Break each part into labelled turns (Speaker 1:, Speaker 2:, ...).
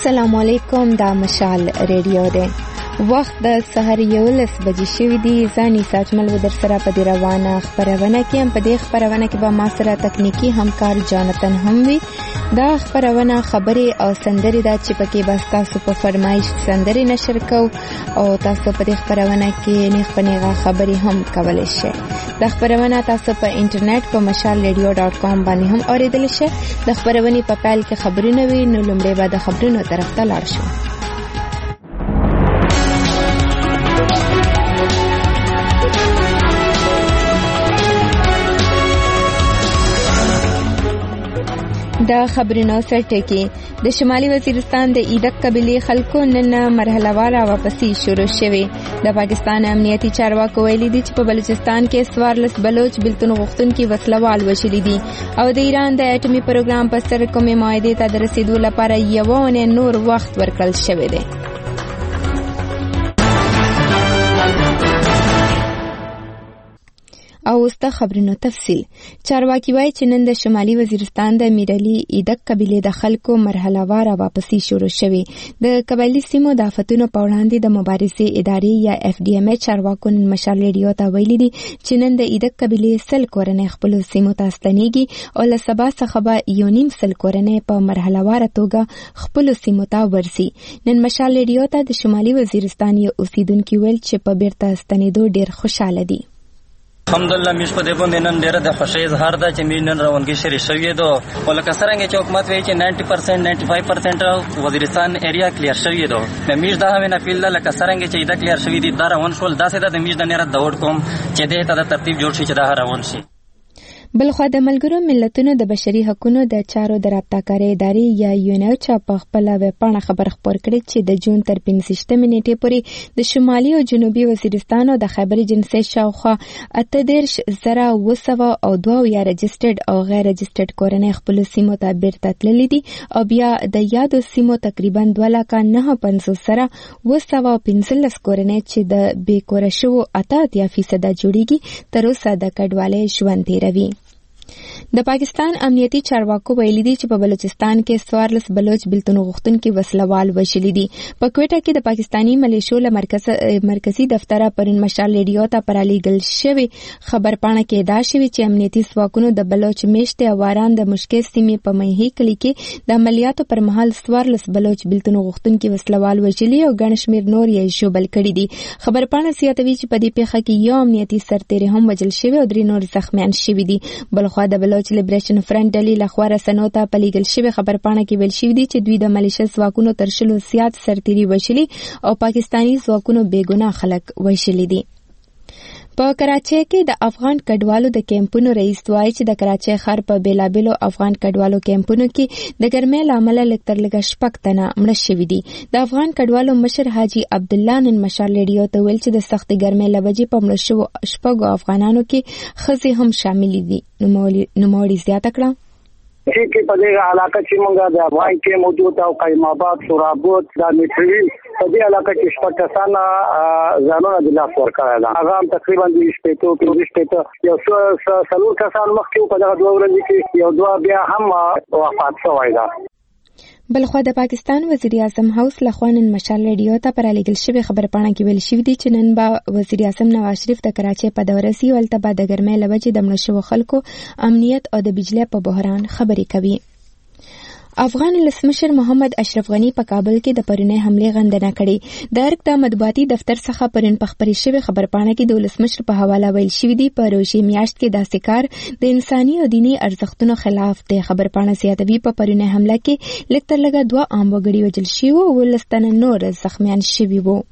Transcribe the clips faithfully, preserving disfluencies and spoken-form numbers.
Speaker 1: السلام علیکم، دا مشال ریډیو دی. وخت د سحر یولس بجې شوي دي. ځاني ساجمل و در سره په دې روانه خپرونه کې هم. په دې خپرونه کې به ما سره تکنیکی همکار جانتن هم وي. دا خپرونه خبرې او سندرې ده چې پکې به تاسو په فرمایش سندرې نشر کوو او تاسو په دې خپرونه کې نیغ په نیغه خبرې هم کولی شئ. دا خپرونه تاسو په انټرنیټ په مشال ریډیو ډاټ کام باندې هم اورېدلی شئ. د خپرونې په پیل کې خبرونه وي، نو لومړی به د خبرونو طرف ته لاړ شو. د خبرونو سرټکی د شمالي وزیرستان د ایدک قبیلې خلکو نن مرحله واره واپسی شروع شوه. د پاکستان امنیتي چارواکو ویلي دي چې په بلوچستان کې سوارلس بلوچ بلتون غوښتونکي وسلوال وشلي دي او د ایران د اټومي پروګرام په سر کومې معاهدې ته د رسیدو لپاره یو ونه نور وخت ورکړل شوی دی. او اوسته خبرونو تفصیل. چارواکي وایي چې نن د شمالي وزیرستان د میرعلي ایدک قبیلې د خلکو مرحله واره واپسی شروع شوه. د قبایلي سیمو د آفتونو په وړاندې د مبارزې ادارې یا اف ډي ام ای چارواکو نن مشال ریډیو ته ویلي دي چې نن د ایدک قبیلې سل کورنۍ خپل سیمو ته ستنېږي او له سبا څخه به یو نیم سل کورنۍ په مرحله واره توګه خپل سیمو ته ورسي. نن مشال ریډیو ته د شمالي وزیرستان یو اوسیدونکي ویل چې په بیرته ستنېدو ډېر خوشاله دي.
Speaker 2: الحمدلله میش په دې باندې نن ډېره د خوښۍ اظهار ده چې میش نن روانګي شری شوې ده. ولکه څرنګه چې حکومت وایي چې نود پرسنټ نود پنځه پرسنټ وزیرستان ایریا کلیر شوې ده. د میش دا هم نه پیل لکه څرنګه چې دا کلیر شوې دي دا روان شول. دا څه د میش د نړۍ د وډ کوم چې دې ته د ترتیب جوړ شي چې دا روان شي.
Speaker 1: بلخوا د ملګرو ملتونو د بشري حقوقو د چارو د رابطه‌کارۍ ادارې یا یونیچا په خپل ویبپاڼه خبر خپور کړی چې د جون تر پنځه نیټې پورې د شمالي او جنوبي وزیرستان او د خیبر جنسي شاوخوا اته دېرش زره اوه سوه او دوه اویا رجسټرډ او غیر رجسټرډ کورنۍ خپل سیمو ته بیرته تللي دي او بیا د یادو سیمو تقریبا دوه لکه نهه پنځوس سره اوه سوه پنځلس کورنۍ چې د بې کوره شوو اته اتیا فیصده جوړیږي تر اوسه د کډوالۍ ژوند تیروي. د پاکستان امنیتي چارواکو ویلي دي چې په بلوچستان کې سوارلس بلوچ بلتون غوښتونکي وسلوال وشلي دي. په کوټه کې د پاکستاني ملیشو له مرکز مرکزی دفتره پرون مشال ریډیو ته پرالیږل شوی خبرپاڼه کې دا شوی چې امنیتي ځواکونو د بلوچ میشت اواران د مشکل سیمې په مهي کلی کې د عملیاتو پر مهال سوارلس بلوچ بلتون غوښتونکي وسلوال وشلي او ګڼ شمېر نور یې ژوبل کړي دي. خبرپاڼه زیاتوي چې په دې پیښه کې یو امنیتي سرتیری هم وژل شوی او درې نور زخمیان شوي دي. بلخوا د بلوچ لیبریشن فرنٹ ډلې لخوا رسنیو ته په لیږل شوې خبرپاڼه کې ویل شوي دي چې دوی د ملیشه ځواکونو تر شلو زیات سرتیري وژلي او پاکستاني ځواکونو بې ګناه خلک وژلي دي. په کراچۍ کې د افغان کډوالو د کیمپونو رئیس وایي چې د کراچۍ ښار په بیلابیلو افغان کډوالو کیمپونو کې د ګرمۍ له امله لږ تر لږه شپږ تنه مړه شوي دي. د افغان کډوالو مشر حاجي عبدالله نن مشال ریډیو ته ویل چې د سختې ګرمۍ له وجې په مړه شوو شپږو افغانانو کې ښځې هم شاملې دي. نوموړي زیاته کړه
Speaker 3: چې په دې علاقه چې موږ د افغان کې موجود او قیم آباد سورابود د میټري په دې علاقه کې شپږ کسان ځانونه د لاس ورکړل. هغه هم تقریبا د شپېتو پنځه شپېتو یو څو څلور کسان مخکې په دغه دوه ورځې کې یو دوه بیا هم وفات شوی ده.
Speaker 1: بلخوا د پاکستان وزیر اعظم هاوس لخوا نن مشال ریډیو ته پرالیږل شوې خبرپاڼه کې ویل شوي دي چې نن به وزیر اعظم نواز شریف د کراچۍ په دوره سي ولته به د ګرمۍ له وجې د مړه شوو خلکو امنیت او د بجلی په بحران خبرې کوي. افغان ولسمشر محمد اشرف غنی په کابل کې د پرونی حملې غندنه کړې. د ارګ د مطبوعاتي دفتر څخه پرون په خبرې شوې خبرپاڼه کې د ولسمشر په حواله ویل شوي دي په روژې میاشت کې داسې کار د انساني او دیني ارزښتونو خلاف دی. خبرپاڼه زیاتوي په پرونی حمله کې لږ تر لږه دوه عام وګړي وژل شوي وو او اوولس تنه نور زخمیان شوي وو.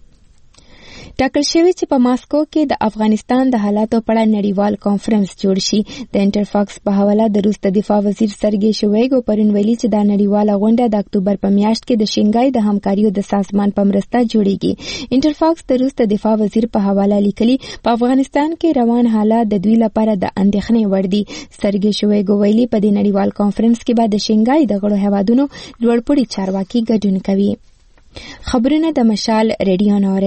Speaker 1: ټاکل شوی چې په ماسکو کې د افغانستان د حالاتو په اړه نړیوال کانفرنس جوړ شي. د انټرفاکس په حواله د روس د دفاع وزیر سرګي شویګو پرون ویلي چې دا نړیواله غونډه د اکتوبر په میاشت کې د شنګای د همکاریو د سازمان په مرسته جوړیږي. انټرفاکس د روس د دفاع وزیر په حواله لیکلي په افغانستان کې روان حالات د دوی لپاره د اندېښنې وړ دي. سرګي شویګو ویلي په دې نړیوال کانفرنس کې به د شنګای د غړو هیوادونو لوړپوړي چارواکي ګډون کوي. خبرونه د مشال ریډیو نوره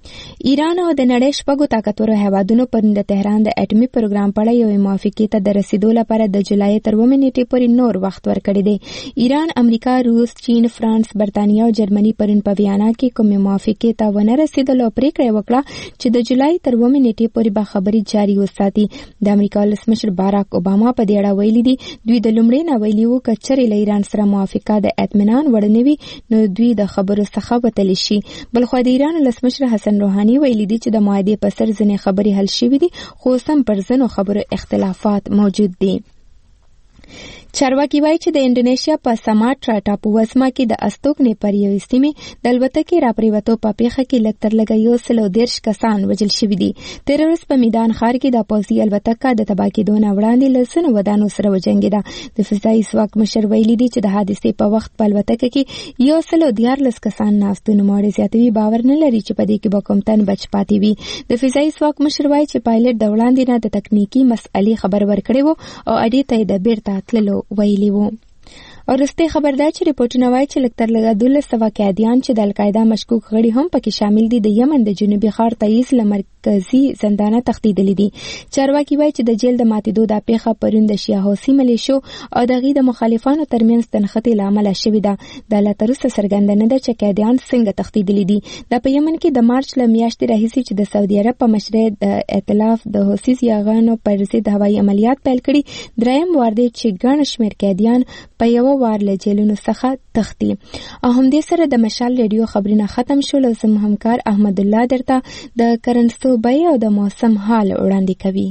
Speaker 1: ایران او د نړۍ شپږو طاقتورو هیوادونو پرون د تهران د اټومي پروګرام په اړه یو موافقې ته د رسیدو لپاره د جولای تر اوومې نیټې پورې نور وخت ورکړی دی. ایران، امریکا، روس، چین، فرانس، برتانیا او جرمني پرون په ویانا کې کومې موافقې ته ونه رسیدل او پریکړه وکړه چې د جولای تر اوومې نیټې پورې به خبرې جاري وساتي. د امریکا ولسمشر باراک اوباما په دې اړه ویلي دي دوی د لومړي نه ویلي وو که چېرې له ایران سره موافقه د اطمینان وړ نه وي نو دوی د خبرو څخه وتلی شي. بلخوا د ایران ولسمشر حسن روحاني ویلي دي چې د معاهدې په سر ځینې خبرې حل شوي دي خو سم پر ځینو خبرو اختلافات موجود دي. چارواکي وایي چې د انډونیشیا په سماټرا ټاپووزمه کې د استوګنې پر یوې سیمې د الوتکې راپریوتو په پیښه کې لږ تر لږه یو سل او دېرش کسان وژل شوي دي. تېره ورځ په میدان ښار کې د پوځي الوتکه د تباه کېدو نه وړاندې له ځینو ودانو سره وجنګېده. د فضایي ځواک مشر ویلي دي چې د حادثې په وخت په الوتکه کې یو سل او دیارلس کسان ناست وو. نوموړی زیاتوي باور نه لري چې په دې کې به کوم تن بچ پاتې وي. د فضایي ځواک مشر وایي چې پایلټ د وړاندې نه د تکنیکي مسئلې خبر ورکړی وو او اډې ته یې د بیرته تللو ویلي وو. او رسته خبردار چې ریپورتونه وایي چې لږ تر لږه دولس سوه قیدیان چې د القاعده مشکوک غړي هم پکې شامل دي د یمن د جنوبي ښار تعیز له مرکزي زندانه تښتېدلي دي. چارواکي وایي چې د جیل د ماتېدو دا پیښه پرون د شیعه حوثي ملیشو او د هغې د مخالفانو ترمنځ د نښتې له امله شوې ده. دا لا تر اوسه څرګنده نه ده چې قیدیان څنګه تښتېدلي دي. دا په یمن کې د مارچ له میاشتې راهیسې چې د سعودي عرب په مشرۍ د ائتلاف د حوثي یاغانو پر ضد هوایي عملیات پیل کړي دریم وار دی چې ګڼ شمېر قیدیان په یوه وار له جیلونو څخه تښتي. او همدې سره د مشال ریډیو خبرونه ختم شول او زموږ همکار احمد الله درته د کرنسو بیې او د موسم حال وړاندې کوي.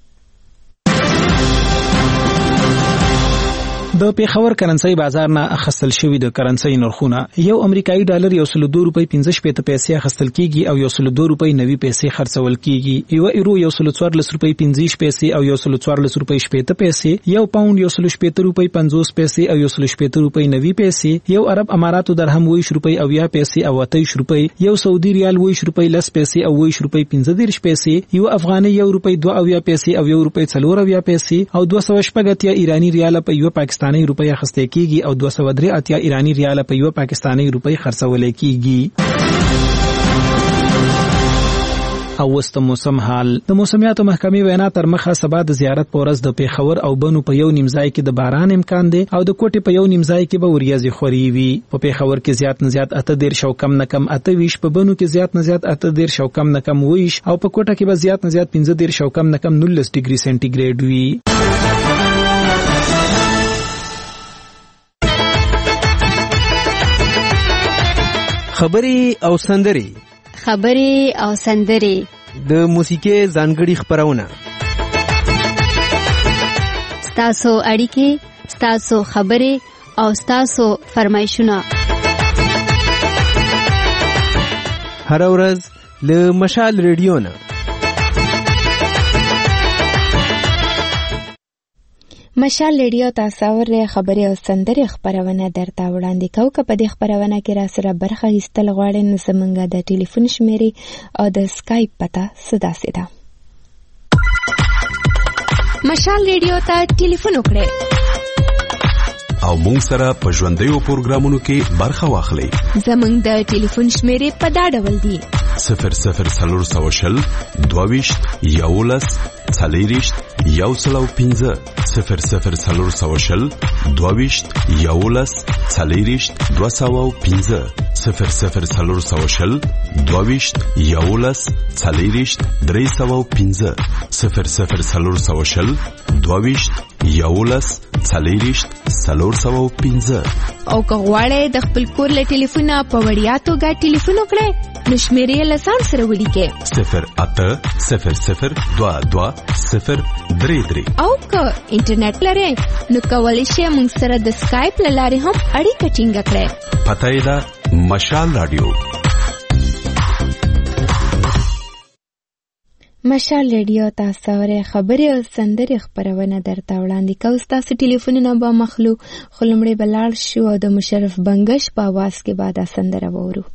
Speaker 4: د پیښور کرنسي بازار نه اخیستل شوی د کرنسي نرخونه یو امریکایي ډالر یو سل دوه روپۍ پنځه شپېته پیسې اخیستل کیږي او یو سل دوه روپۍ نوي پیسې خرڅول کیږي. یو ایرو یو سل څوارلس روپۍ پنځه پیسې او یو سل څوارلس روپۍ شپېته پیسې، یو پاوند یو سل شپېته روپۍ پنځوس پیسې او یو سل شپېته روپۍ نوي پیسې، یو عرب اماراتو درهم ویش روپۍ او یا پیسې او اتیش روپۍ، یو سعودي ریال ویش روپۍ لس پیسې او ویش روپۍ پنځه دیرش پیسې، یو افغاني یو روپۍ دوه او یا پیسې او یو روپۍ څلور او یا پیسې او دوه سوه شپږ اتیا ایرانی ریال په یو پاکستاني روپۍ اخیستل کیږي او دوه سوه درې اتیا ایرانی ریال په یو پاکستاني روپۍ خرڅول کیږي. او وست موسم حال د موسمیاتو محکمې وینا تر مخه سبا د زیارت په ورځ د پیښور او بنو په یو نیمځای کې د باران امکان دی او د کوټې په یو نیمځای کې به وریځې خوري وي. په پیښور کې زیات نه زیات اته دیرش او کم نه کم اته ویش، په بنو کې زیات نه زیات اته دیرش او کم نه کم ویش او په کوټه کې به زیات نه زیات پنځه دیرش او کم نه کم نولس ډیګري سنټیګریډ وي.
Speaker 5: خبري او سندري
Speaker 6: خبري او سندري
Speaker 5: د موسیقي ځانګړي خبرونه
Speaker 6: ستاسو اړیکې، ستاسو خبري او ستاسو فرمایشونه
Speaker 5: هر ورځ له مشال ریډیو نه.
Speaker 1: مشال ریډیو تاسو ورې خبرې او سندرې خبرونه درته وړاندې کوو. که په دې خبرونه کې را سره برخه اخیستل غواړئ نو زموږ د ټلیفون شمیرې او د سکایپ پته داسې ده. مشال ریډیو ته ټلیفون وکړئ
Speaker 7: او موږ سره په ژوندیو پروګرامونو کې برخه واخلئ.
Speaker 1: زموږ د ټلیفون شمیرې په دا ډول دي:
Speaker 7: صفر صفر څلور سوه شل دوه ویشت یولس څلېرویشت یو سل او پنځه، صفر صفر څلور سوه شل دوه ویشت یولس څلېرویشت دوه سوه او پنځه، صفر صفر څلور سوه شل دوه ویشت یولس څلېرویشت درې سوه او پنځه، صفر صفر څلور سوه شل دوه ویشت یولس څلېرویشت څلور سوه او پنځه.
Speaker 1: او که غواړئ د خپل کور له ټلیفونه په وړیا توګه ټلیفون وکړئ نو شمیرې له ځان سره ولیکئ:
Speaker 7: صفر اته صفر صفر دوه دوه صفر درې درې.
Speaker 1: او که انټرنیټ لرئ نو کولی شئ موږ سره د سکایپ له لارې هم اړیکه ټینګه کړئ.
Speaker 7: پته یې ده مشال راډیو.
Speaker 1: مشال ریډیو تاسو ورې خبرې او سندرې خبرونه درته وړاندې کوو. ستاسو ټلیفونونه به مخلو خو لومړی به لاړ شو او د مشرف بنګش په اواز کې به دا سندره واورو.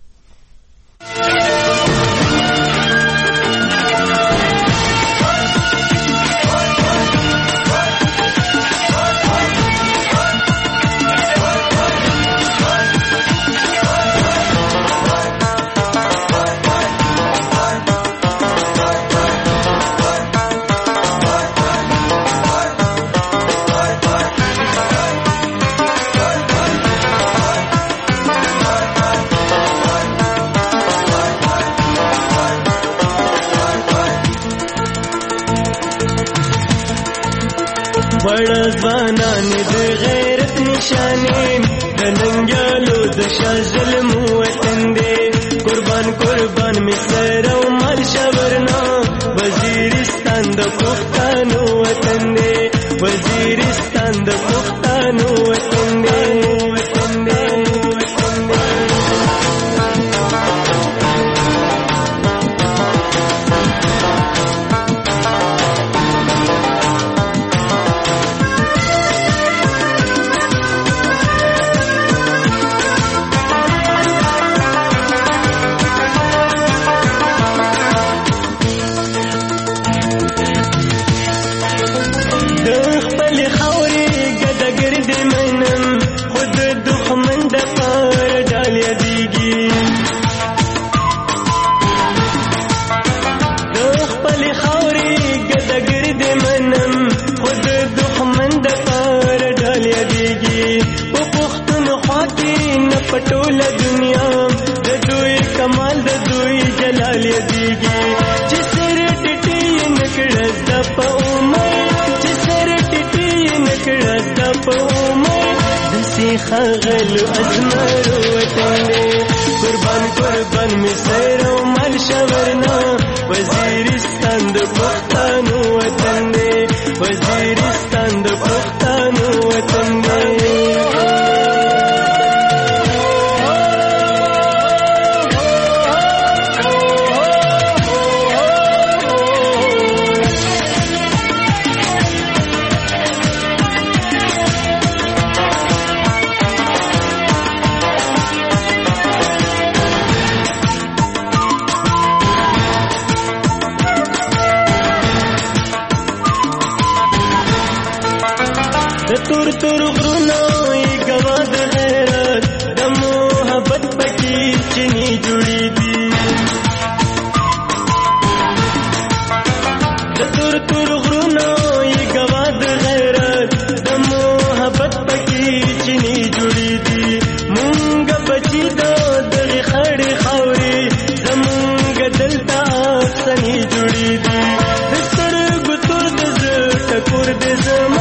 Speaker 8: وړه ځوانان د غیرت نشانې د ننګیالو د شاه ظلم وطن دی قربان قربان می سر او مال شورنا وزیرستان د پښتنو وطن دی وزیرستان د پښتنو وطن دی وطن دی وطن دی پټوله دنیا د دوی کمال د دوی جلال دیږي چې سر ټټي نکړه د په عمر چې سر ټټي نکړه د په عمر د سیخه غل ازمر وطن قربان قربان می سر او مال شورنا وزیرستان د پښتنو وطن دی وزیرستان د پښتنو وطن دی تور تور غرونو ای گوا د غیرت د محبت پکې چني جوړې دي د تور تور غرونو ای گوا د غیرت د محبت پکې چني جوړې دي مونږ بچی دا د خړې خاورې زمونږ دلته سني جوړې دي د سترګو تور د زړه ټکور د زما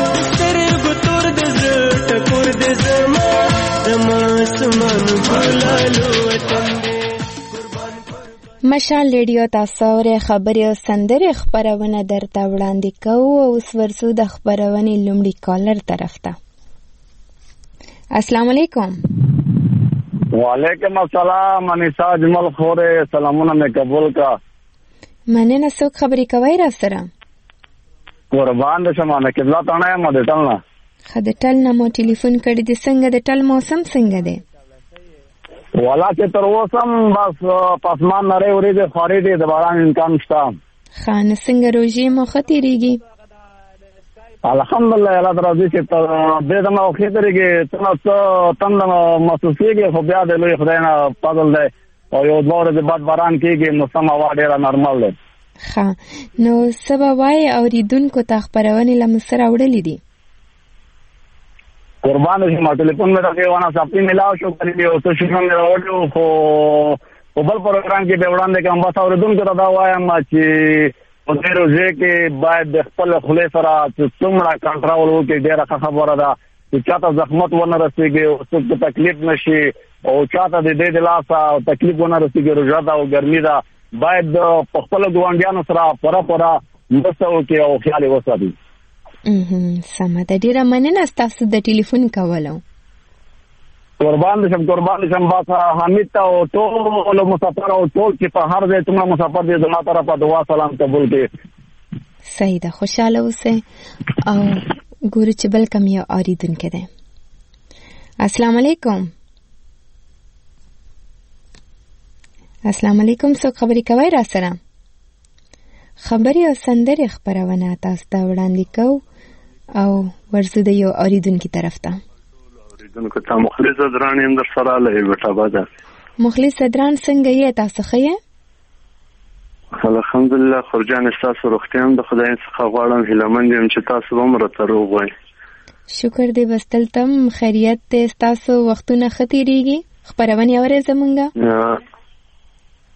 Speaker 1: مشال ریډیو تاسو اورئ خبري او سندري خبرونه درته وړاندې کوو او اوس ورسو د خبرونې لومړي کالر طرف ته. السلام علیکم.
Speaker 3: وعلیکم السلام. انیسا جمل خوره سلامونه مې قبول کا.
Speaker 1: مننه. څوک خبرې کوي را سره؟
Speaker 3: قربان دې شمه نه قبله تانه ما دې تلنا.
Speaker 1: خد ټل نه مو ټلیفون کړی د څنګه د ټل موسم څنګه دی؟
Speaker 3: والا چې تر اوسم بس پاسمان نری ورېږي خورې دي د باران امکان شته.
Speaker 1: خان څنګه روژې مو ښه تېرېږي؟
Speaker 3: الحمدلله الله راضي چې دې دمه ښه تېرېږي څنګه څه تنده محسوسېږي خو بیا د لوی خدای نه فضل دی او یو دوه ورځې بعد باران کېږي موسم هوا ډېره نارمل دی.
Speaker 1: ښه نو څه به وایې اورېدونکو ته خپرونې له موږ سره وړلې دي؟
Speaker 3: قربان شي ما ټلیفون مې راکې ونه سپټي ملاو شو کړی او څه شي هم راوړو خو په بل پروګرام کې به وړاندې کوم بس اوریدونکو ته دا وایم چې په دې روزه کې باید د خپل خله سره څومره کنټرول وکړي ډیره خبره ده چې چاته زحمت ونه رسیږي او څوک تکلیف نشي او چاته د دې د لاسه او تکلیف ونه رسیږي روزه ده او ګرمي ده باید په خپل ګوانډیانو سره پوره پوره مرسته وکړي او خیال وساتي.
Speaker 1: سمه ده. ډیره مننه ستاسو د ټلیفون کولو.
Speaker 3: قربان شم قربان شم باسا حمید ته او ټول مسافر او ټول چې په هر ځای څومره مسافر دي زما طرفه دعا سلام قبول کړي.
Speaker 1: صحیح ده. خوشاله اوسئ او ګورو چې بل کوم یو اورېدونکی دی. السلام علیکم. السلام علیکم. څوک خبرې کوي را سره؟ خبري او سندري خبرونه تاسو ته وړاندې کوو او ورزو د یو اوریدونکو طرف ته.
Speaker 9: اوریدونکو ته مخلص دران هم در سره لې وټا باده.
Speaker 1: مخلص دران څنګه یې تاسو ښه یې؟
Speaker 9: الحمدلله. خورجان تاسو روغتیا هم د خدای څخه غواړم هیلمند یم چې تاسو هم راته روغ وئ.
Speaker 1: شکر دې بس تلتم خیریت ته تاسو وختونه ختیریږي خبرونه اورې زمونږه.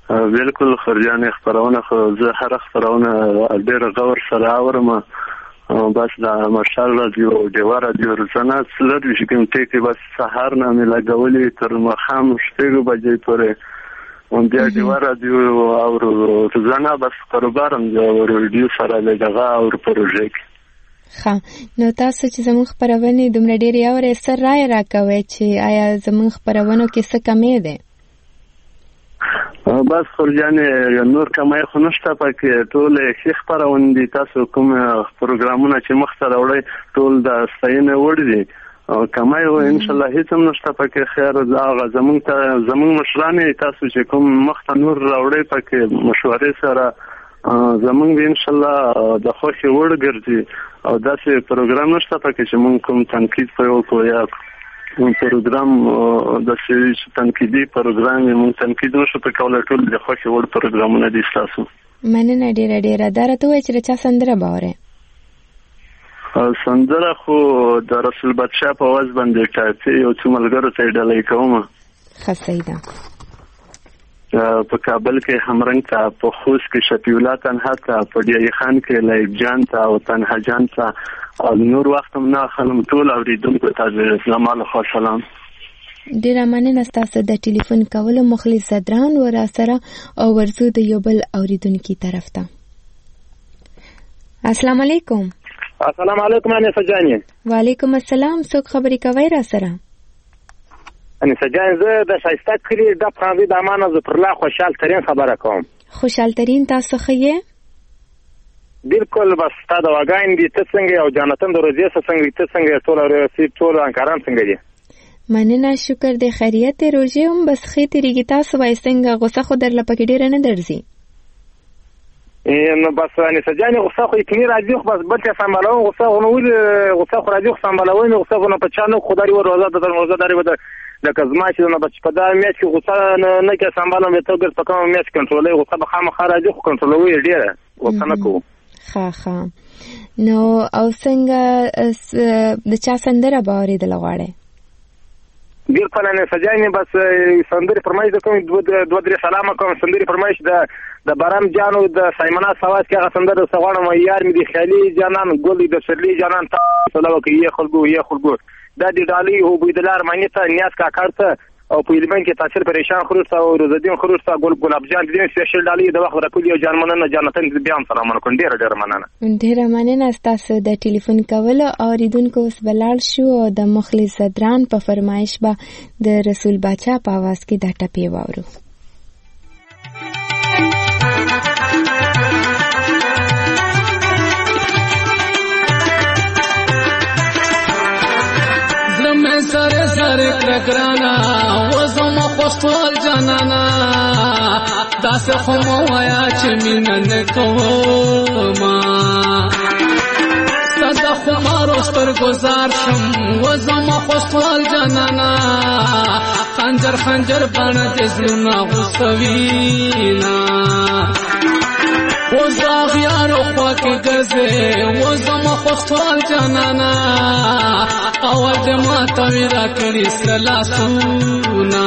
Speaker 9: بالکل خرجانه خبرونه خو زه هر خبرونه ډېر غور سره اورم بس دا مشال رادیو دیوا رادیو روزانه سلر ویش کوم ټیکي بس سحر نه مې لګولې تر مخام شپږ بجې پورې اون بیا دیوا رادیو او روزانه بس کاروبارم د رادیو سره لګا او پروژه کې.
Speaker 1: ښه نو تاسو چې زموږ خپرونې دومره ډېرې اورئ څه رایه راکوئ چې آیا زموږ خپرونو کې څه کمی دی؟
Speaker 9: بس خورجانې نور کمای خو نشته پکې ټولې ښې خپرونې دي. تاسو کوم پروګرامونه چې مخته راوړئ ټول د ستاینې وړ دي او کمای و انشاءالله هیڅ هم نشته پکې. خیر هغه زموږ ته زموږ مشرانې تاسو چې کوم مخته نور راوړئ پکې مشورې سره زمونږ به انشاءالله د خوښې وړ ګرځي او داسې پروګرام نشته پکې چې مونږ کوم تنقید پرې وکړو یا کوم پروګرام داسې تنقیدي پروګرام یې مونږ تنقید نشو پرې کولی. ټول د خوښې وړ پروګرامونه دي ستاسو.
Speaker 1: مننه ډېره ډېره. دا راته ووایه چې د چا سندره به اورئ؟
Speaker 9: سندره خو د رسول بادشاه په اواز باندې ټاپي یو څو ملګرو ته یې ډالۍ کومه.
Speaker 1: ښه صحیح ده.
Speaker 9: په کابل کې همرنګ ته، په خوست کې شفیع الله تنها ته، په ډیری خان کې لایب جان ته او تنها جان ته او نور وخت هم نه خلم ټول اوریدونکو ته زما له خوا سلام.
Speaker 1: ډیره مننه ستاسو د ټلیفون کولو. مخلص صدران و را سره او ورزو د یو بل اوریدونکي طرف ته. السلام علیکم.
Speaker 10: السلام علیکم انیسه جانې.
Speaker 1: وعلیکم السلام. څوک خبرې کوي را سره؟
Speaker 10: انیسه جان زه د شایسته کلی د پرانځي د امانه ظفرالله خوشحال ترین خبره کوم.
Speaker 1: خوشحال ترین تاسو ښه یې؟
Speaker 10: بالکل بس تا د واګاین دي ته څنګه او جانتن د روزي څنګه ته څنګه ټول ورسي ټول انکاران څنګه دي؟
Speaker 1: مننه شکر دې خیریت روزي هم بس خې تیریږي. تاسو وای څنګه غوسه خو در لپاره ډیره نه درځي؟
Speaker 10: نو بس انیسه جان غوسه خو یې راځي خو بس بل څه سمبالو غوسه نو ول غوسه خو راځي خو سمبالوي نو غوسه نو په چانو خدای ور روزه د روزه داري ودا لکه زما چې نو بچ په دا میچ کې غوسه نه کې سمبالم به توګر په کوم میچ کنټرولوي غوسه به خامخ راځي خو کنټرولوي ډیره غوسه نه کوو.
Speaker 1: ښه ښه نو او څنګه د چا سندره به اورېدل غواړئ؟
Speaker 10: بالکل نه سجانې بس سندرې فرمایش کوم دوه درې سلام کوم. سندرې فرمایش د د بارام جانو د سایمنا سواز کې هغه سندره سغواړم یار مې د خیالي جانان ګل د شرلی جانان تاسو لو کې یې خلګو یې خلګو دا د ډالۍ او بيدلار معنی ته نیاز کا کارته او په ایلمن کې تاثیر پریشان خروج او روزدین خروج تا ګل ګلاب جان دې سپیشل ډالۍ د وخت راکولي او جان مننه جانتن دې بیان سلام علیکم. ډیر ډیر مننه.
Speaker 1: ډیر مننه تاسو د ټلیفون کولو او ریدونکو اوس بلال شو او د مخلص صدران په فرمایش به د رسول بچا په आवाज کې د ټپې وورو.
Speaker 11: سره سره کرکرانا وزم خوستوال جانانا داس خمو ویا چې مینن کوما صدا خمارو ستر گزار شم وزم خوستوال جانانا خنجر خنجر بنا دزلونا غصوینا وزاغ یارو خواکی گرزه وزم خوستوال جانانا اول جماعتا ویرا کری سلاسونا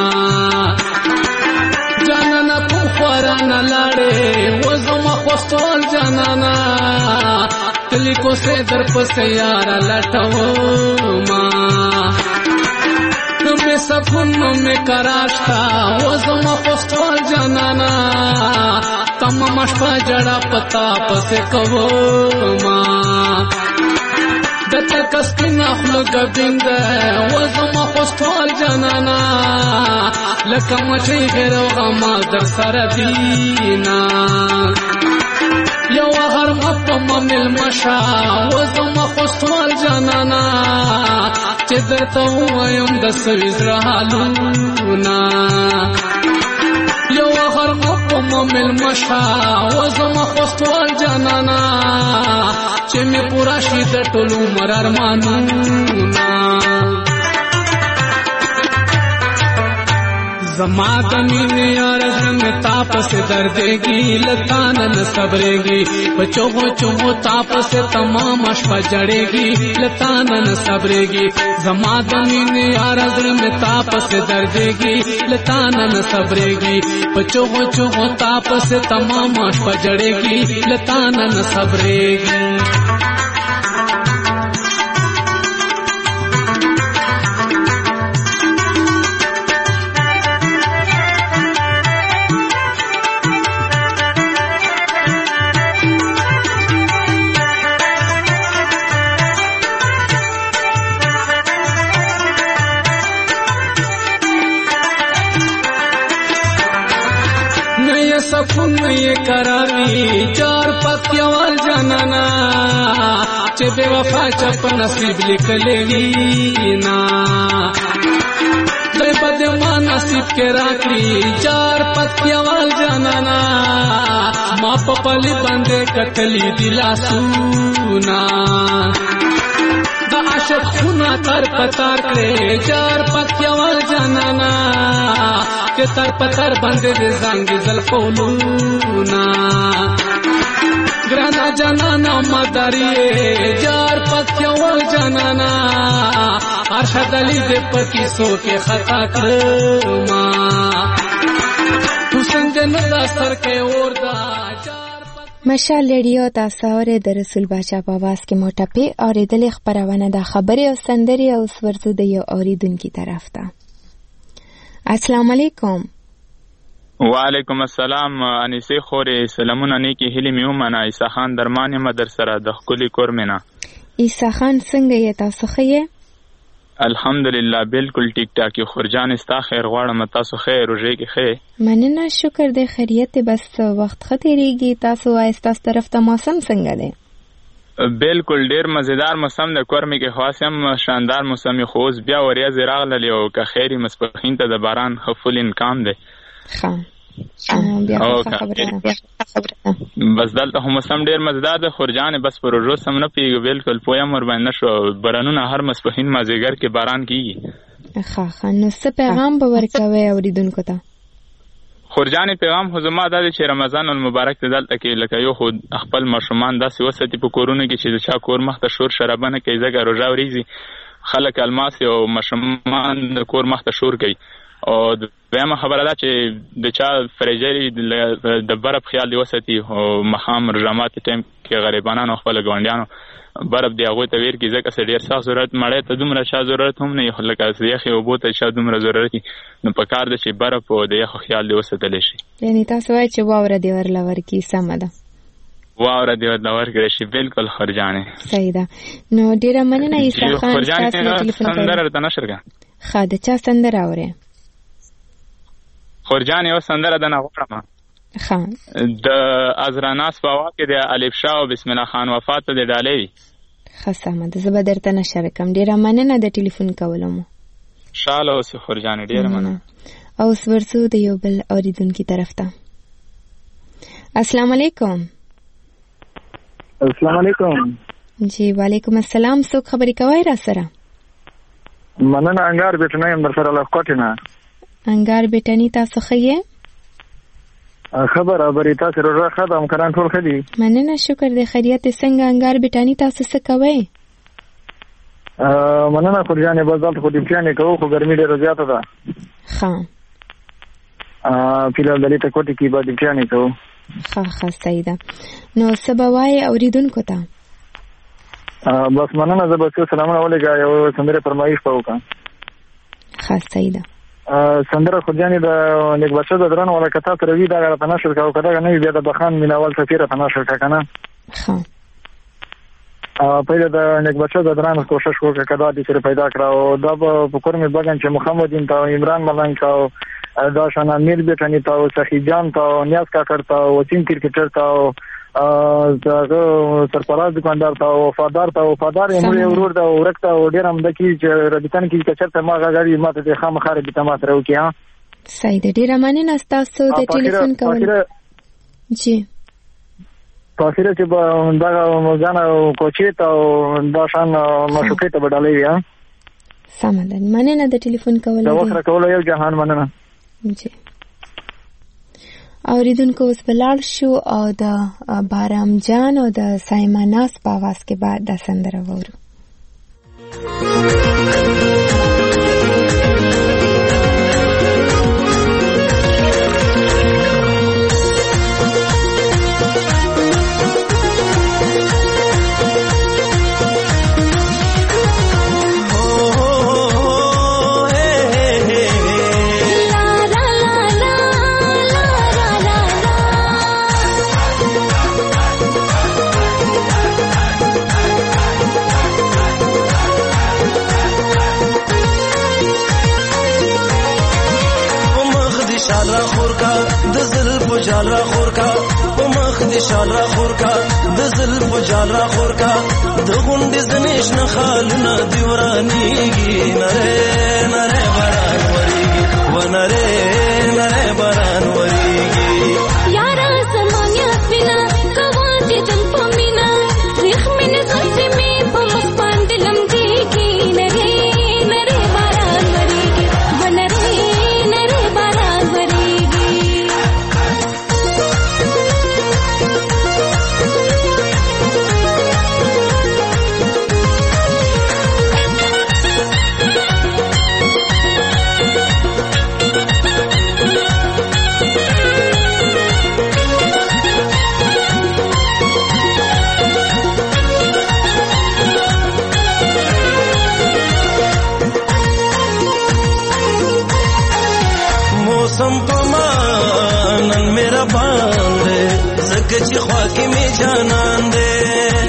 Speaker 11: جانانا کم خوارانا لاره وزم خوستوال جانانا تلیکو سے در پس یارا لٹوما نمی سکون نمی کراشتا وزم خوستوال جانانا تم مشپا جڑا پتا پس کوما دتا کسکی نخلو گبین ده وزم خوستوال جانانا لکه مچی غیر و غما در سر دینا یو هر مپا ممیل مشا وزم خوستوال جانانا چه در تو ویم دسویز رحالونا یو هر مپا ممیل مشا وزم خوستوال جانانا چه می پورا شید ټولو مرار مانونا زما دمین یار زنگ تاپ سے دردگی لتانن صبرگی بچو چو تاپ سے تمام اشپا جڑेगी لتانن صبرگی زما دمین یار زنگ تاپ سے دردگی لتانن صبرگی بچو چو تاپ سے تمام اشپا جڑेगी لتانن صبرگی قراری چار پکیوال جانانا چې بے وفا چپ نصیب لیکلې وینا دې بد ما نصیب کې راکړي چار پکیوال جانانا ما په پلي باندې کتلې دلا سونا دا عاشق خونا تر پتار کړي چار پکیوال جانانا چې تر پتر باندې زنګ زلفولونا ګرانا جانانا مداري جار پکیوال جانانا ارشد علی دې پکې سو کې خطا کړما تو څنګه نه دا سر کې وردا
Speaker 1: مشال ریډیو تاسو اورئ د رسول باچا په आवाज کې موټپې اورېدلې خبرونه د خبرې او سندرې او سورزو د یو اوریدونکو طرف ته. السلام علیکم.
Speaker 12: وعلیکم السلام. انیسه خورې سلامونه نیکی هلی میومنه عیسی خان درمانه مدر سره د خولي کورمنه.
Speaker 1: عیسی خان څنګه یې تاسو خې؟
Speaker 12: الحمدلله بالکل ټیک ټاک. خورجان استا خیر غواړم تاسو خیر روزه کې خې؟
Speaker 1: مننه شکر دې خیریت بس وخت خطرېږي. تاسو وایستاس طرف ته موسم څنګه دی؟
Speaker 12: بالکل ډیر مزیدار موسم د کورمې کې خاصم شاندار موسم خوز بیا وریا زراغله لیو که خیری مسپخین ته د باران خفل امکان دی.
Speaker 1: ښه بیا خبره
Speaker 12: بس دلته هم موسم ډیر مزیدار د خورجان بس پر روز سم نه پیږي بالکل پویم ور باندې شو برانونه هر مسپخین مازیګر کې باران کیږي.
Speaker 1: ښه ښه نو څه پیغام به ورکوي اوریدونکو ته؟
Speaker 12: خورجان پیغام خو زما دا دی چې رمضان المبارک دلته کې لکه یو خو خپل ماشومان داسې وساتي په کورونو کې چې چا کور مخ ته شور شرابانه کوي ځکه روژه ورېږي خلک الماس او ماشومان د کور مخ ته شور کوي. او دویمه خبره ده چې د چا فریجري د برف خیال دی وساتي او مخام رجامات ټیم کې غریبانو خپل ګاونډیانو برف دی هغه ته ویر کې ځکه چې ډیر سخت ضرورت مړې ته دومره شا ضرورت هم نه لکه یخي او بوته شا دومره ضرورت نو په کار ده چې برف او د یخ خیال دی وساتل شي.
Speaker 1: یعنی تاسو وایئ چې واوره دی ورلور کی سم ده؟
Speaker 12: واوره دی ورلور کړی شي بالکل خرجانه.
Speaker 1: صحیح ده. نو ډیره مننه عیسی خان
Speaker 12: خرجانه سندره ته نشرګه.
Speaker 1: ښه د چا سندره اورئ؟
Speaker 12: خورجان یو سندره ده نه غواړم.
Speaker 1: ښه
Speaker 12: د ازراناس په واقع د الف شاه او بسم الله خان وفات ته ډالې.
Speaker 1: ښه سمه ده زه به درته نشر کوم. ډیره مننه د ټلیفون کولو مو.
Speaker 12: شاله اوسې خورجان ډیره مننه.
Speaker 1: او ورسو د یو بل اوریدونکو طرف ته. السلام علیکم.
Speaker 13: السلام علیکم.
Speaker 1: جی وعلیکم السلام. څوک خبرې کوي را سره؟
Speaker 13: مننه انګار بیٹنه هم در سره لخوا نه.
Speaker 1: انګار بیٹنی تاسو خې؟
Speaker 13: خبر اوبري تاسو روزه خدام کران ټول خدي.
Speaker 1: مننه شکر دې خیریت څنګه انګار بیٹنی تاسو څه کوي؟
Speaker 13: ا مننه خورجانې بازار خو دې پیانې کوو خو ګرمي ډېره زیاته ده.
Speaker 1: ښه
Speaker 13: ا فلال دلې ته کوټي کې باندې پیانې کوو.
Speaker 1: ښه ښه صحیح ده. نو سبوای اوریدونکو ته
Speaker 13: بس مننه زه به سلامونه ولګا یو سندره فرمایش وکړم.
Speaker 1: ښه صحیح ده.
Speaker 13: سندره خورجانې د نیک بچه د درن ولا کتا تر وی دا غره تناشر کاو کدا نه بیا د بخان میناول سفیره تناشر کا کنه.
Speaker 1: ها
Speaker 13: ا پहिले د نیک بچه د درن کوشش وکړه کدا دې سره پیدا کړو دا په کورمې بغن چې محمد انت عمران ملنګ کاو دا شان امیر بیٹنی تا سخی جان تا نیاز کا کرتا وچین کرکټر تا دغه سرپراز دکاندار تا وفادار تا وفادار یې ورور دا ورکتا ډیر هم د کی چې رابطان کې کچرته ما غاړي ماته د خامخاره د تماس راو کیا.
Speaker 1: صحیح ده. ډیر مننه تاسو د ټلیفون کول. جی
Speaker 13: تاسو چې دا مزانه کوچې ته دا شان مشوکې ته بدلې یا
Speaker 1: سم ده. مننه د ټلیفون کول.
Speaker 13: دا وخت کول یو جهان مننه.
Speaker 1: جی اوریدونکو اوس بلال شو او د بارام جان او د سایماناس په आवाज کې بعد د سندره وورو.
Speaker 8: شال را خور کا د زل په جال را خور کا په
Speaker 14: مخ دې شال را خور کا د زلف جال را خور کا د غونډې زنیش نه خالونه دی ورانیږي نره نره باران وریږي و نره نره باران وریږي
Speaker 15: یارا زمانیا سپینا کوا دې دل پمینا ریخ من زلفې مې په مخ باندې لمدېږي نره نره باران وریږي و نره نره باران وریږي
Speaker 14: موسم پمانن میرا باندې زکه چې خوا کې می جانان دې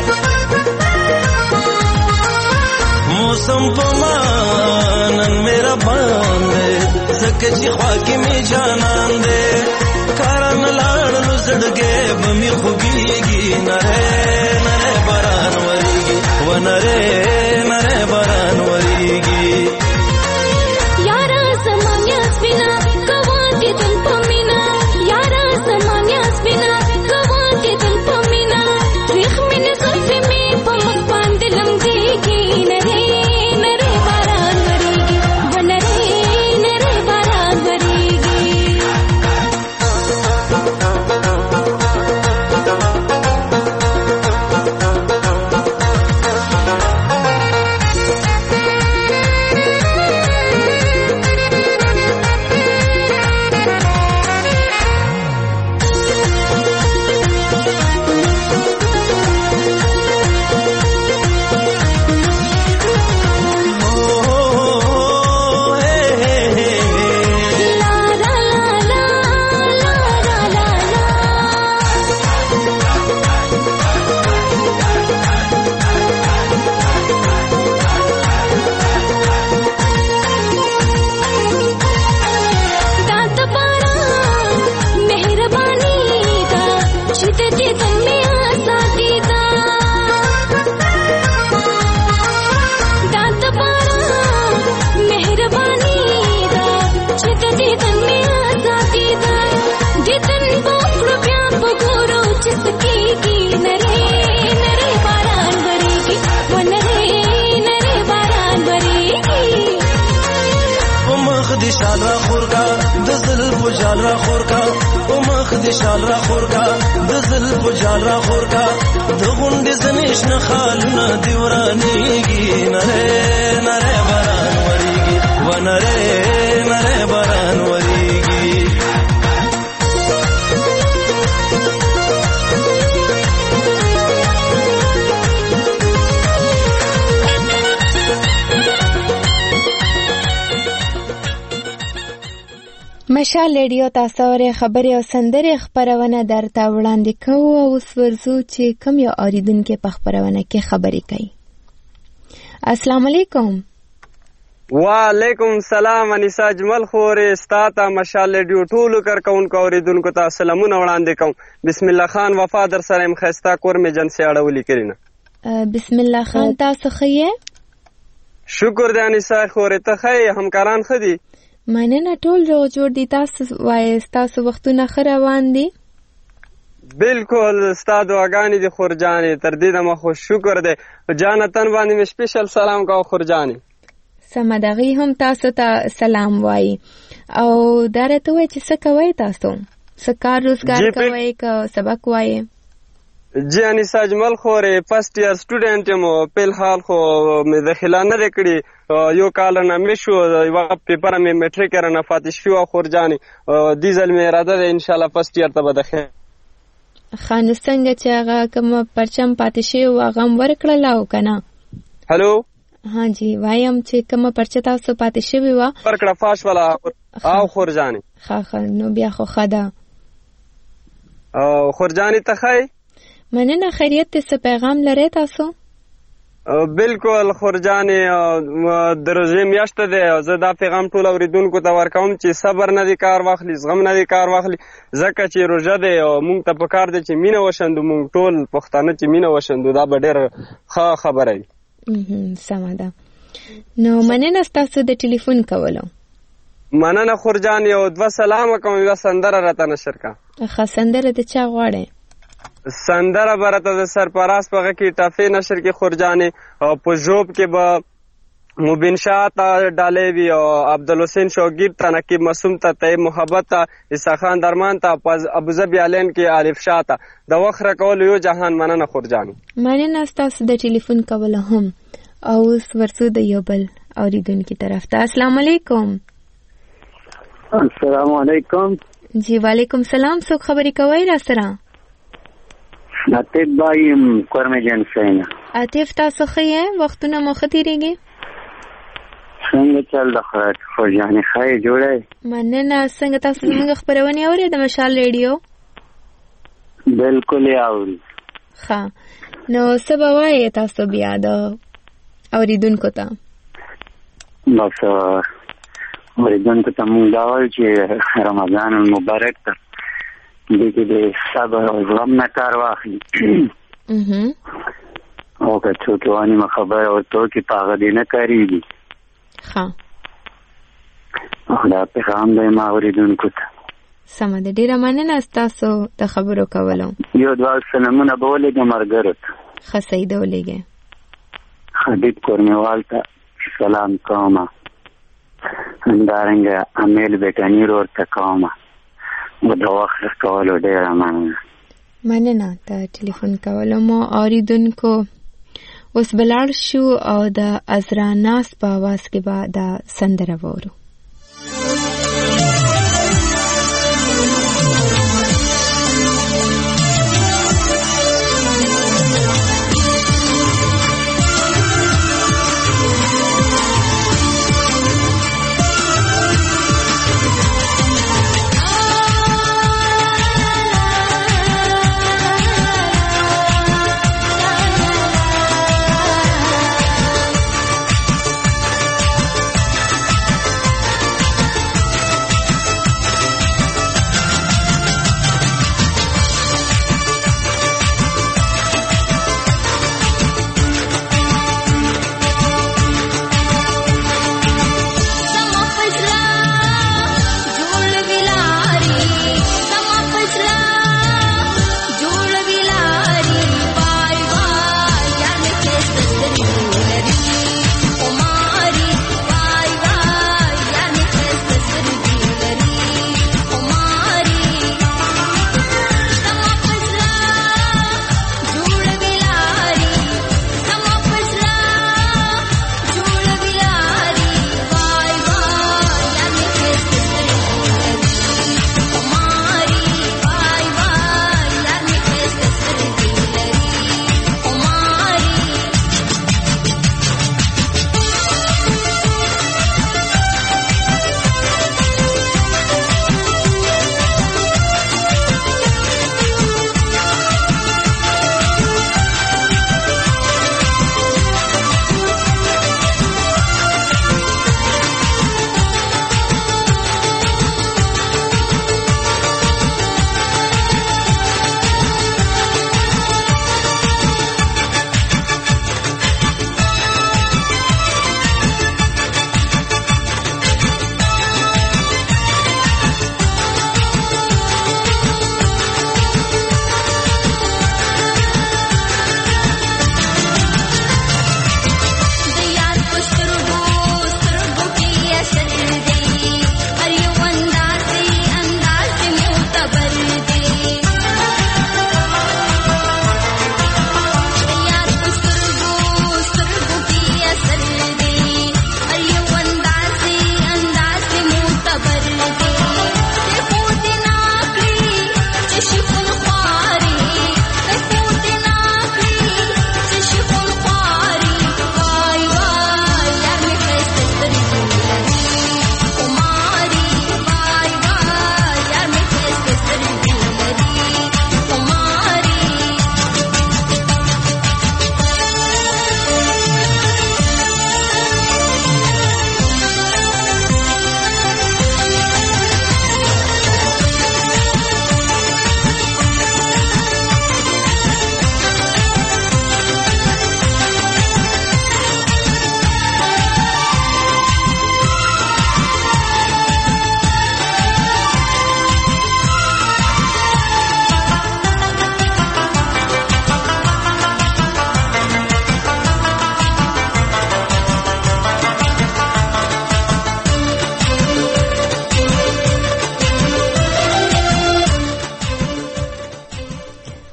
Speaker 14: موسم پمانن میرا باندې زکه چې خوا کې می جانان دې کارن لاړ لزړګې بمي خوږيږي نره نره باران وریږي و نره نره باران وریږي
Speaker 15: یارا زمانیا سپینا کوا دې دل پمینا یارا زمانیا سپینا کوا دې دل پمینا ریخ من زلفې مې په مخ باندې لمدېږي نره نره باران وریږي و نره نره باران وریږي
Speaker 14: شال را خور کا د زلف جال را خور کا او مخ دې شال را خور کا د زلف جال را خور کا د غونډې زنیش نه خالونه دی ورانیږي نره نره باران وریږي و نره نره باران وریږي
Speaker 1: مشال ریډیو تاسو ورې خبرې او سندرې خبرونه درته وړاندې کوو او اوس ورځو چې کوم یو اوریدونکو په خبرونه کې خبرې کوي. السلام علیکم.
Speaker 16: وعلیکم السلام. انیسا جمل خورې ستاته مشال ریډیو ټولو کارکونکو اوریدونکو ته سلامونه وړاندې کوم. بسم الله خان وفادر سره مخستا کور می جنسي اړولې کړینه.
Speaker 1: بسم الله خان تاسو خیه؟
Speaker 16: شکر دې انیسا خورې ته خې همکاران خدي؟
Speaker 1: مننه ټول روغ جوړ دي. تاسو وایي تاسو وختونه ښه روان دي؟
Speaker 16: بالکل ستا دعاګانې دي خورجانې تر دې دمه خو شکر دی. جانتن باندې مې سپیشل سلام کوه خورجانې.
Speaker 1: سمه ده هغوی هم تاسو ته سلام وایي. او دا راته وایي چې څه کوئ تاسو؟ څه کار روزګار کوئ که سبق وایي؟
Speaker 16: جی انیسا اجمل خورې فرست ایئر سټوډنټ یم. په الحال خو مې داخله نه دی کړې، یو کال نه مې شو، یوه پیپره مې میټریک رانه پاتې شوي وه خورجانې. دې ځل مې اراده ده انشاءالله فرست ایئر ته به داخل.
Speaker 1: ښه نو څنګه چې هغه کومه پرچم پاتې شوی وه هغه هم ورکړله او که نه؟
Speaker 16: هلو
Speaker 1: ها جی وایم چې کومه پرچه تاسو پاتې شوې وه
Speaker 16: ورکړه فاش والا او خورجانې.
Speaker 1: ښه ښه نو بیا خو ښه ده.
Speaker 16: خورجانې ته ښایي؟
Speaker 1: مننه. خیریت دی؟ څه پیغام لرئ تاسو؟
Speaker 16: بالکل خورجانې د روژې میاشت دی او زه دا پیغام ټول اورېدونکو ته ورکوم چې صبر نه دی کار واخلي، زغم نه دی کار واخلي، ځکه چې روژه دی او موږ ته پکار دی چې مینه وشندو، موږ ټول پښتانه چې مینه وشندو دا به ډېره ښه خبره وي.
Speaker 1: سمه ده. نو مننه ستاسو د ټلیفون کولو.
Speaker 16: مننه خورجان، یو دوه سلامه کوم، یوه سندره راته نشر کا.
Speaker 1: ښه سندره د چا غواړئ؟
Speaker 16: سندره به راته د سرپراز په غږ کې ټافې نشر کې خورجانې، او په ژوب کې به مبین شاه ته ډالۍ وي او عبدالحسین شوګیر ته، نقیب معصوم ته، طیب محبت ته، عیسی خان درمان ته، ابوظبي آلین کې عارف شاه ته. د وخت راکولو یو جهان. مننه خورجانې.
Speaker 1: مننه ستاسو د ټلیفون کولو هم. او اوس ورسو د یو بل اورېدونکي طرف ته. السلام علیکم.
Speaker 3: السلام علیکم.
Speaker 1: جی وعلیکم سلام. څوک خبرې کوئ را سره؟
Speaker 3: عاطف بھائی کورمه جان سینا.
Speaker 1: عاطف تاسو ښه یې؟ وختونه مو ښه تېرېږي؟
Speaker 3: څنګه چل د خورجانې ښه یې جوړی؟
Speaker 1: مننه. څنګه تاسو زموږ خپرونې اورئ د مشال ریډیو؟
Speaker 3: بالکل یې اوري.
Speaker 1: ښه نو څه به وایې تاسو بیا د اورېدونکو ته؟
Speaker 3: بس اورېدونکو ته مونږ دا وایو چې رمضان المبارک ته دې کې د صبر او زغم نه کار واخلي، او که څوک وانیمه خبره ورته وکړي په هغه دې نه کارېږي.
Speaker 1: ښه
Speaker 3: او دا پیغام دی ما اورېدونکو ته.
Speaker 1: سمه ده. ډېره مننه ستاسو د خبرو کولو.
Speaker 3: یو دوه سلامونه به ولېږم ملګرو ته.
Speaker 1: ښه صحیح ده ولېږئ.
Speaker 3: حبیب کورنیوال ته سلام کومه، همدارنګه امیل بیټانیر ورته کومه. و د وخت کولو ډېره مننه.
Speaker 1: مننه د ټلیفون کولو مو اورېدونکو. اوس به لاړ شو او د عذرا ناز په اواز کې به دا سندره واورو.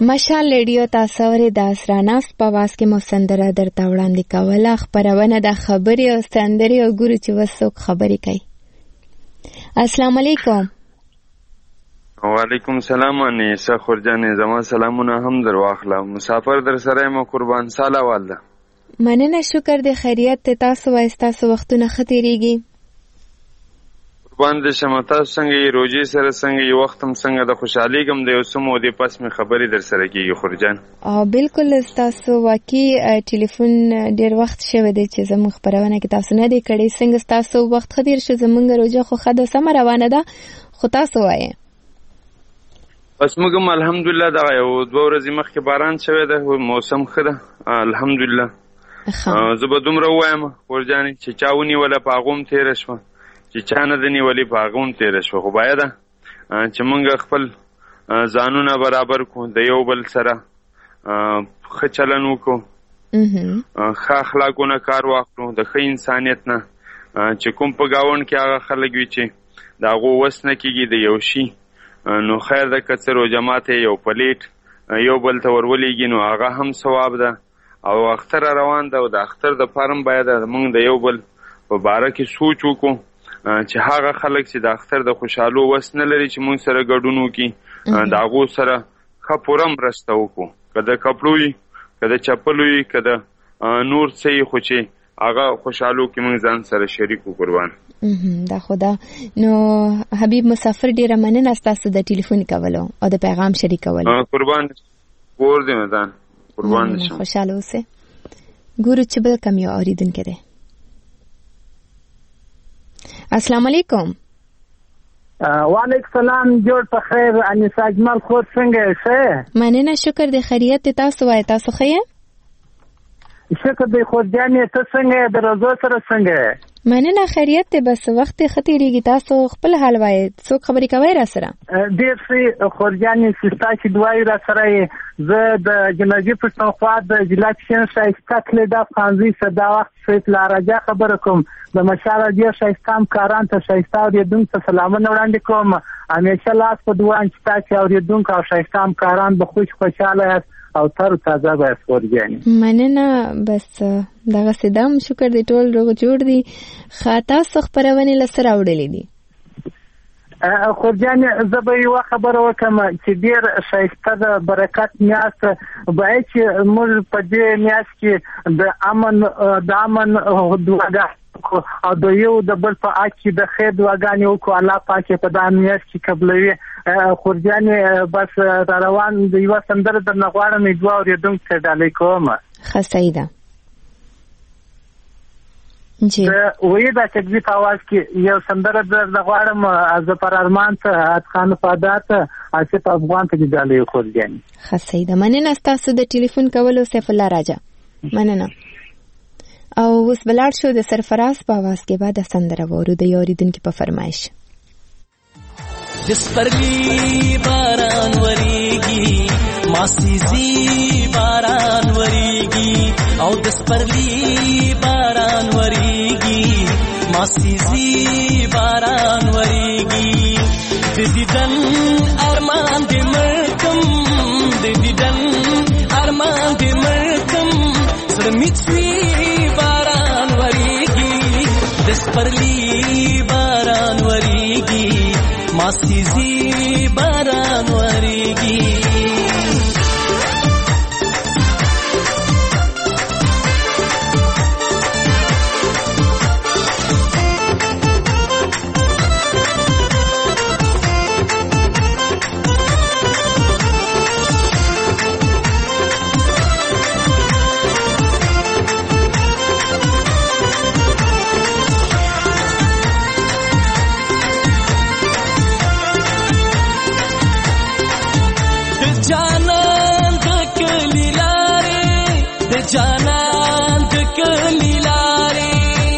Speaker 1: مشال ریډیو تاسو اورئ د اسراناس په واس کې مو سندره درته وړاندې کوله. خپرونه د خبرې او سندرې او ګورو چې وڅوک خبرې کوي. السلام علیکم.
Speaker 17: وعلیکم السلام. انیسه خورجانې زما سلامونه هم در واخله. مسافر در سره یم قربان ساله والده.
Speaker 1: مننه شکر د خیریت ته. تاسو وایي ستاسو وختونه ښه تېرېږي؟
Speaker 17: قربان دې شم. تاسو څنګه یې؟ روژې سره څنګه یې؟ وخت هم څنګه د خوشحالۍ ګم د یو څه مودې پس مې خبرې در سره کېږي خورجان.
Speaker 1: بلکل ستاسو واقعي ټلیفون ډېر وخت شوی دی چې زموږ خپرونه کې تاسو نه دی کړی. څنګه ستاسو وخت ښه تېر شو؟ زموږ روژه خو ښه ده، سمه روانه ده، خو تاسو وایئ.
Speaker 17: بس موږ هم الحمدلله دغه یو دوه ورځې مخکې باران شوی ده، موسم ښه ده الحمدلله. زه به دومره ووایم خورجانې چې چا ونیوله په هغو هم تېره شوه، چې چا نه ده نیولې په هغه هم تېره شوه. خو باید چې موږ خپل ځانونه برابر کړو، د یو بل سره ښه چلن وکړو، ښه اخلاقونه کار واخلو، د ښه انسانیت نه چې کوم په ګاونډ کې هغه خلک وي چې د هغو وس نه کېږي د یو شي، نو خیر ده که څه روژه ماتی یو پلیټ یو بل ته ورولېږي نو هغه هم ثواب ده. او اختر روان ده او د اختر د پاره باید موږ د یو بل په باره کې سوچ وکړو چې هغه خلک چې د اختر د خوشحالو وس نه لري چې موږ سره ګډون وکړي، د هغو سره ښه پوره مرسته وکړو، که د کپړو وي، که د چپلو وي، که د نور څه وي، خو چې هغه خوشحالو کې موږ ځان سره شریک وو. قربان
Speaker 1: دا خو ده. نو حبیب مسافر ډېره مننه ستاسو د ټلیفون کولو او د پیغام شریکولو.
Speaker 17: قربان کور دې مدان. قربان دې شم.
Speaker 1: خوشحاله اوسئ. ګورو چې بل کوم یو اورېدونکی دی. السلام علیکم.
Speaker 18: وعلیکم السلام. جوړ په خیر. انیسه اجمل خود څنګه یې؟
Speaker 1: مننه شکر د خیریت ته. تاسو وایئ تاسو ښه یې؟
Speaker 18: شکر دی خورجانې. ته څنګه یې؟ د روژو سره څنګه یې؟
Speaker 1: مننه خیریت دی. بس وخت ښه تېرېږي. تاسو خپل حال وایئ، څوک خبرې کوئ را سره؟
Speaker 18: ډېر ښه خورجانې، چې ستاسې دعایي را سره یې. زه د جنوبي پښتونخوا د ضلع کشین ښایسته کلي د افغانځي صدا وخت سید لارجا خبره کوم. د مشال ډېر ښایسته همکاران ته ښایسته اورېدونکو ته سلامونه وړاندې کوم. همیشه لاس په دعا چې تاسې اورېدونکو او ښایسته همکاران به خوش خوشحاله یاست او تر تازه به یاست خورجانې.
Speaker 1: مننه. بس دغسې دم شکر دی، ټول روغ جوړ دي. ښه تاسو خپرونې له څه راوړلې دي؟
Speaker 18: خورجانې زه به یوه خبره وکړم چې ډېر ښایسته ده، برکت میاشت باید چې موږ په دې میاشت کې د امن د امن دعاګانې او د یو د بل په حق کې د خیر دعاګانې وکړو. الله پاک په دا میاشت کې قبلوي. خورجانې بس را روان د یوه سندره درنه غواړم، دوه اورېدونکو ته ډالۍ کوم.
Speaker 1: ښه صحیح ده.
Speaker 18: وی دا تکزی په آواز کې یو سندره درنه غواړم. زه پر ارمان ته اتخان فادات آصف افغان ته ډالۍ خورجانې.
Speaker 1: ښه صحیح ده. مننه ستاسو د ټلیفون کولو سیف الله راجا. مننه. او اوس بلاړ شو د سرفراز په آواز کې بعد سندره وورو د یو اورېدونکي په فرمایش.
Speaker 14: د سپرلی باران وریږي، ماسیزي باران وریږي، او د سپرلی باران وریږي، ماسیزي باران وریږي. د دیدن ارمان دې مړکم، د دیدن ارمان دې مړکم، زړه مې څوي باران وریږي، د سپرلی باران وریږي، ماسیزي باران وریږي. جانان د کلی لارې،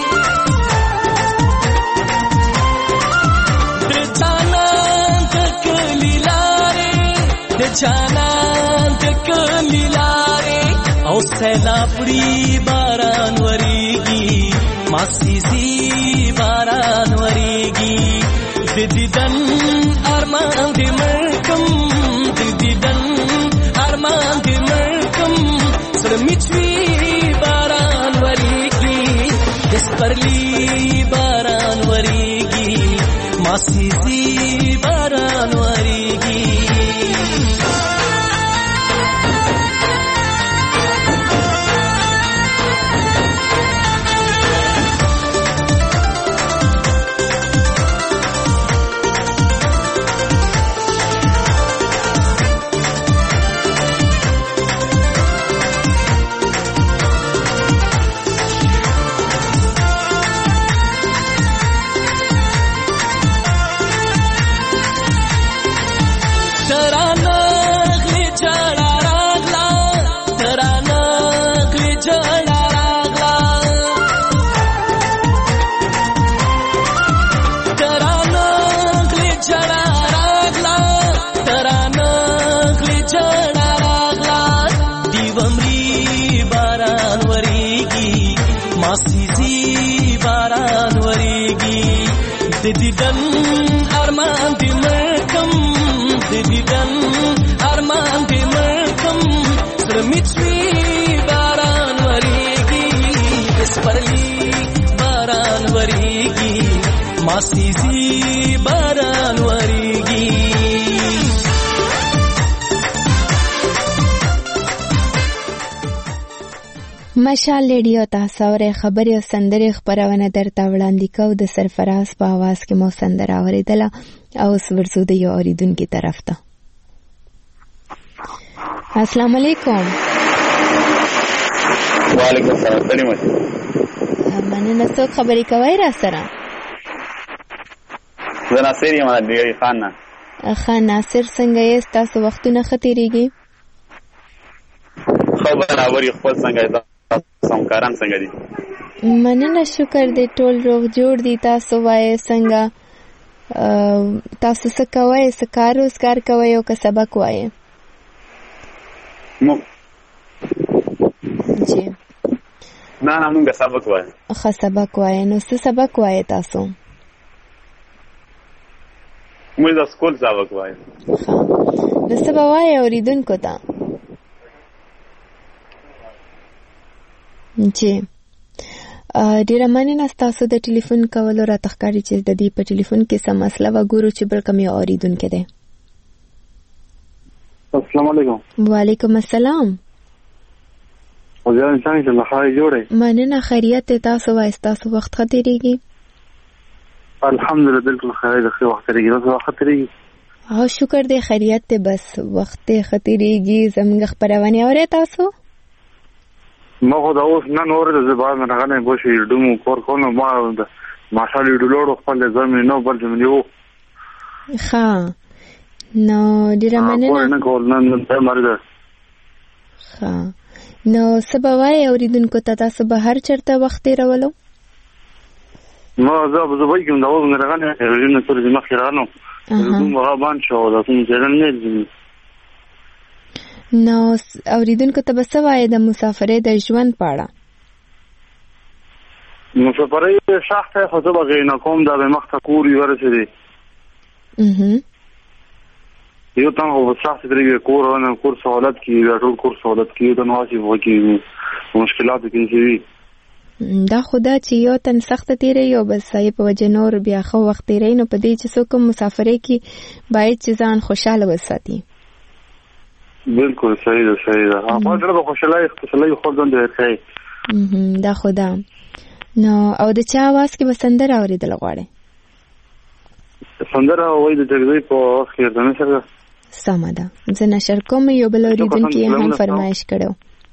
Speaker 14: د جانان د کلی لارې، د جانان د کلی لارې، او سیلاب وړي باران وریږي، ماسیزي باران وریږي. د دیدن ارمان دې مړکم، د دیدن ارمان سرمیچوي باران وریږي د سپرلی باران وریږي ماسیزي باران وریږي دیدن ارمان دی مرکم دیدن ارمان دی مرکم سرمیچوي باران وریږي سپرلی باران وریږي ماسیزي باران وریږي
Speaker 1: مشال ریډیو تاسو اورئ خبري او سندري خبرونه درته وړاندې کوو د سرفراز په आवाज کې مو سندره اوریدله او اوس ورځو د یو اوریدونکي طرف ته. السلام علیکم.
Speaker 19: وعلیکم السلام. سلام.
Speaker 1: مننه. څوک خبرې کوي را سره؟
Speaker 19: زه ناصر یم د خان نه.
Speaker 1: خان ناصر څنګه یې؟ تاسو وختونه ښه تېرېږي؟
Speaker 19: ښه برابر خپل څنګه سمکاران څنګه دي؟
Speaker 1: مننه شکر دی ټول روغ جوړ دي. تاسو وایې څنګه تاسو څه کوئ؟ څه کار روزګار کوئ او که سبق وایې؟ جی
Speaker 19: نه نه مونږ سبق وایو.
Speaker 1: ښه سبق وایې. نو څه سبق وایې تاسو؟
Speaker 19: موږ د سکول سبق وایو.
Speaker 1: ښه نو څه به وایې اورېدونکو ته؟ جی ډیره مننه ستاسو د ټلیفون کولو. راته ښکاري چې د دې په ټلیفون کې څه مسله وه. ګورو چې بل کوم یو اورېدونکی دی.
Speaker 20: السلام علیکم.
Speaker 1: وعلیکم السلام.
Speaker 20: وزیران څنګه چې لخوا جوړې؟
Speaker 1: مننه خیریت دی. تاسو وایئ ستاسو وخت ښه تېرېږي؟
Speaker 20: الحمدلله بالکل خیر دی. ښه وخت تېرېږي. تاسو وخت تېرېږي؟
Speaker 1: او شکر دی خیریت دی. بس وخت یې ښه تېرېږي. زموږ خپرونې اورئ تاسو؟
Speaker 20: ما خو دا اوس نن اورېده. زه باید مې نغنی بوشي ډومو کور کوم نو ما د ماشال ډولوړو خپل ځمې نو بل ځمې و.
Speaker 1: ښه نو ډېره مننه.
Speaker 20: نه کول نن ته مرده.
Speaker 1: ښه نو څه به وایې اورېدونکو ته؟ تاسو به هر چېرته وخت تېرولو؟
Speaker 20: ما زه به زه وایي کوم دا اوس مې رغنی ریډیو نه تر مخکې رغنم ډوم هغه بند شو دا کوم چینل نه ځي.
Speaker 1: نو اوریدونکو ته به څه وایې د مسافرۍ د ژوند په اړه؟
Speaker 20: مسافرۍ سخته خو زه به غېنه کوم دا به مخته کور یې ورسېدی. یو تن خو به سخته ترېږي کور نه کور سهولت کېږي بیا ټول کور سهولت کېږي ته نو هسې به کېږي مشکلاتو کې چې وي.
Speaker 1: دا خو دا چې یو تن سخته تېروي او بس یې په وجه نور بیا ښه وخت تېروي. نو په دې چې څوک هم مسافرۍ کې باید چې ځان خوشحاله وساتي.
Speaker 20: بالکل صحیح ده صحیح ده. هغه سره د خوشحالۍ خوشحالۍ خوځند دی.
Speaker 1: دا خو ده. نو او د چا اواز کې به سندره اورېدل غواړې؟
Speaker 20: سندره وایي د جګړې په وخت کې د نشر.
Speaker 1: سمه ده. زه نشر کوم. یو بل اورېدونکي یې هم فرمایش کړی و.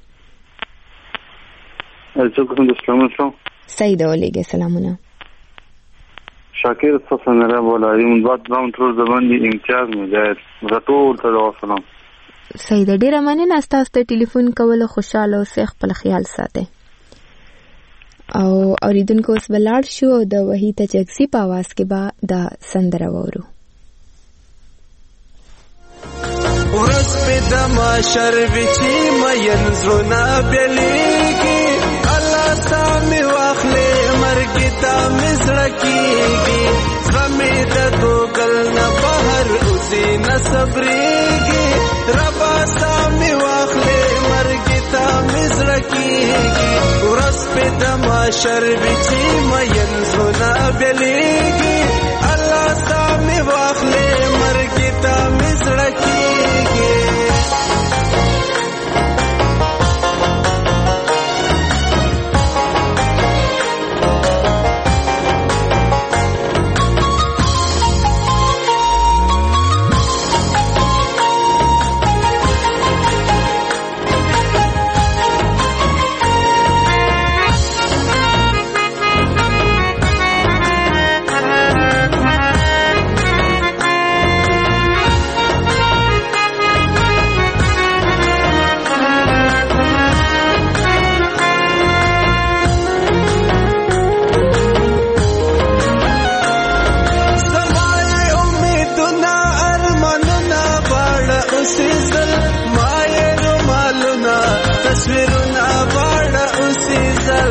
Speaker 20: څوک د سلامونه؟
Speaker 1: صحیح ده ولېږه سلامونه.
Speaker 20: شاکر څه سندره بولایي مونږ بعد نام ټول د باندې امتیاز مجاهد زه ټول ته د وسلام.
Speaker 1: صحیح ده. ډېره مننه ستاسو ته ټلیفون کولو. خوشحاله اوسئ. خپل خیال ساتئ. او اوریدونکو اوس به لاړ شو او د وحید جگزي په اواز کې به دا سندره واورو.
Speaker 14: ورځ په د معاشر وچی مین زړونه بلیږي الله سامي واخلې مرګ ته مزړه کېږي زمې د ګوګل نه بهر اوسې نه صبرېږي ربا سامي واخلې مرګ ته مزړه کیږي ورځ په د محشر چې مین زړونه بلیږي الله ستا مې واخلې مرګ ته مې زړه کیږي تصویرونه باړه اوسې زل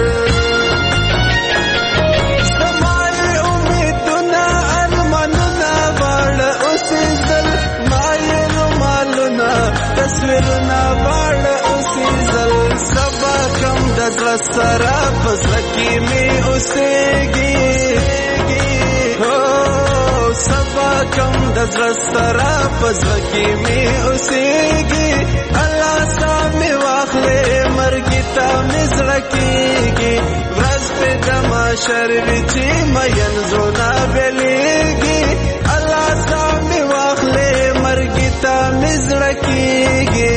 Speaker 14: زمای امیدونه ارمانونه باړه اوسې زل مای رومالونه تصویرونه باړه اوسې زل سبا کم د زړه سره په زړه کې مې اوسېږي هو سبا کم د زړه سره په زړه کې مې اوسېږي الله ستا مې واخلې مرګ ته مې زړه کیږي ورځ په د محشر چې مین زړونه بلیږي الله ستا مې واخلې مرګ ته مې زړه کیږي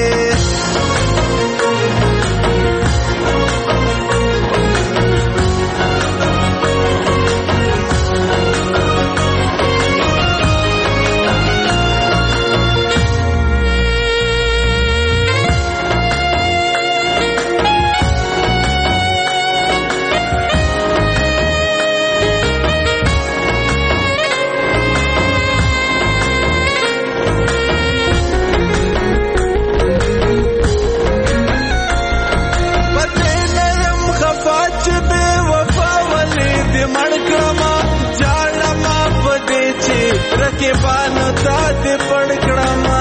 Speaker 14: رقیبانو تا دې پړ کړما